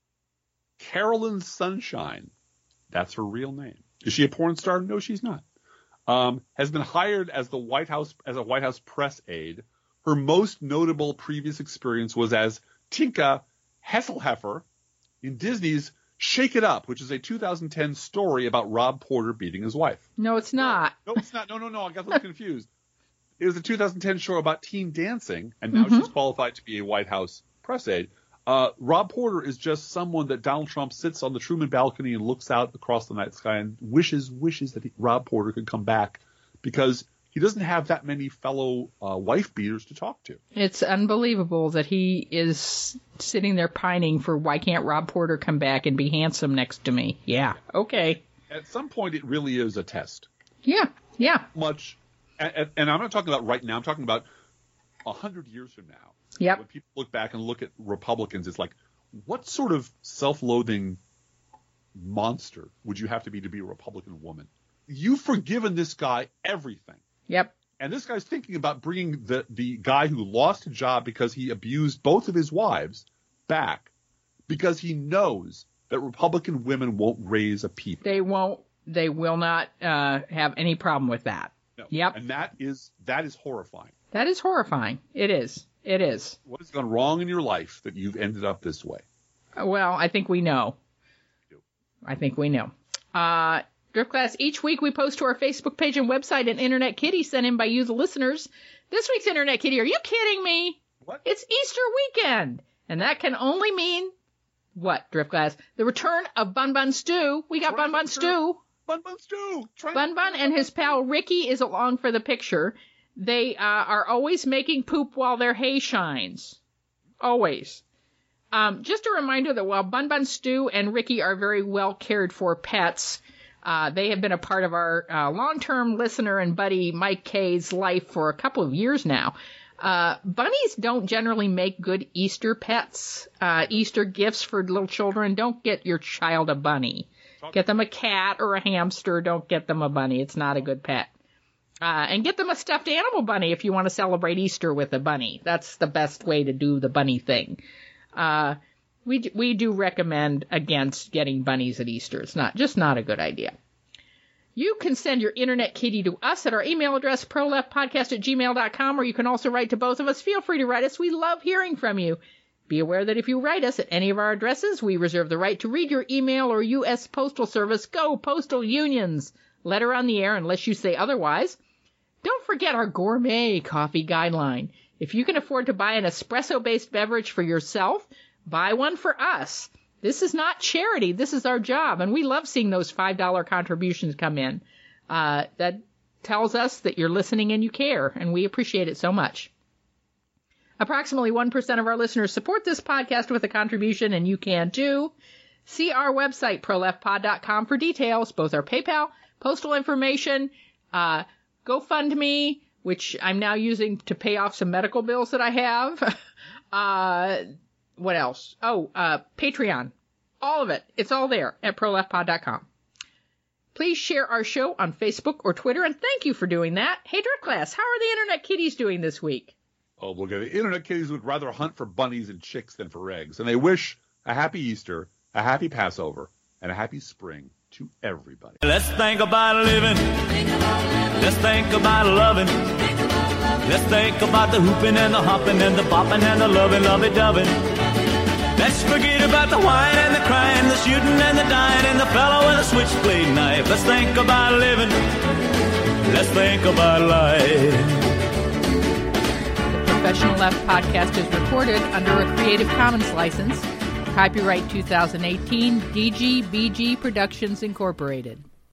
Carolyn Sunshine, that's her real name. Is she a porn star? No, she's not. Has been hired as a White House press aide. Her most notable previous experience was as Tinka Hesselheffer in Disney's Shake It Up, which is a 2010 story about Rob Porter beating his wife. No, it's not. No, it's not. No. I got a little confused. It was a 2010 show about teen dancing, and now she's qualified to be a White House press aide. Rob Porter is just someone that Donald Trump sits on the Truman balcony and looks out across the night sky and wishes that Rob Porter could come back, because he doesn't have that many fellow wife beaters to talk to. It's unbelievable that he is sitting there pining for, why can't Rob Porter come back and be handsome next to me? Yeah. Okay. At some point, it really is a test. Yeah. Much. And I'm not talking about right now. I'm talking about 100 years from now. Yep. When people look back and look at Republicans, it's like, what sort of self-loathing monster would you have to be a Republican woman? You've forgiven this guy everything. Yep. And this guy's thinking about bringing the guy who lost a job because he abused both of his wives back, because he knows that Republican women won't raise a peep. They won't They will not have any problem with that. No. Yep. And that is horrifying. That is horrifying. It is. It is. What has gone wrong in your life that you've ended up this way? Well, I think we know. I think we know. Driftglass, each week we post to our Facebook page and website an Internet Kitty sent in by you, the listeners. This week's Internet Kitty, are you kidding me? What? It's Easter weekend. And that can only mean, what, Driftglass? The return of Bun Bun Stew. We got Bun Bun Stew. Bun Bun Stew. Bun Bun and his pal Ricky is along for the picture. They are always making poop while their hay shines. Always. Just a reminder that while Bun Bun Stew and Ricky are very well cared for pets, they have been a part of our long-term listener and buddy Mike K's life for a couple of years now. Bunnies don't generally make good Easter pets, Easter gifts for little children. Don't get your child a bunny. Get them a cat or a hamster. Don't get them a bunny. It's not a good pet. And get them a stuffed animal bunny if you want to celebrate Easter with a bunny. That's the best way to do the bunny thing. We do recommend against getting bunnies at Easter. It's not a good idea. You can send your Internet Kitty to us at our email address, proleftpodcast@gmail.com, or you can also write to both of us. Feel free to write us. We love hearing from you. Be aware that if you write us at any of our addresses, we reserve the right to read your email or U.S. Postal Service. Go, Postal Unions! Letter on the air unless you say otherwise. Don't forget our gourmet coffee guideline. If you can afford to buy an espresso-based beverage for yourself, buy one for us. This is not charity. This is our job, and we love seeing those $5 contributions come in. That tells us that you're listening and you care, and we appreciate it so much. Approximately 1% of our listeners support this podcast with a contribution, and you can too. See our website, proleftpod.com, for details, both our PayPal, postal information, GoFundMe, which I'm now using to pay off some medical bills that I have. What else? Patreon. All of it. It's all there at proleftpod.com. Please share our show on Facebook or Twitter, and thank you for doing that. Hey, Driftglass, how are the Internet Kitties doing this week? Oh, look at the Internet Kitties would rather hunt for bunnies and chicks than for eggs, and they wish a happy Easter, a happy Passover, and a happy spring to everybody. Let's think about living. Let's think about loving. Let's think about the hooping and the hopping and the bopping and the loving, lovey-dovey. Let's forget about the whine and the crying, the shooting and the dying, and the fellow with a switchblade knife. Let's think about living. Let's think about life. Professional Left podcast is recorded under a Creative Commons license. Copyright 2018, DGBG Productions Incorporated.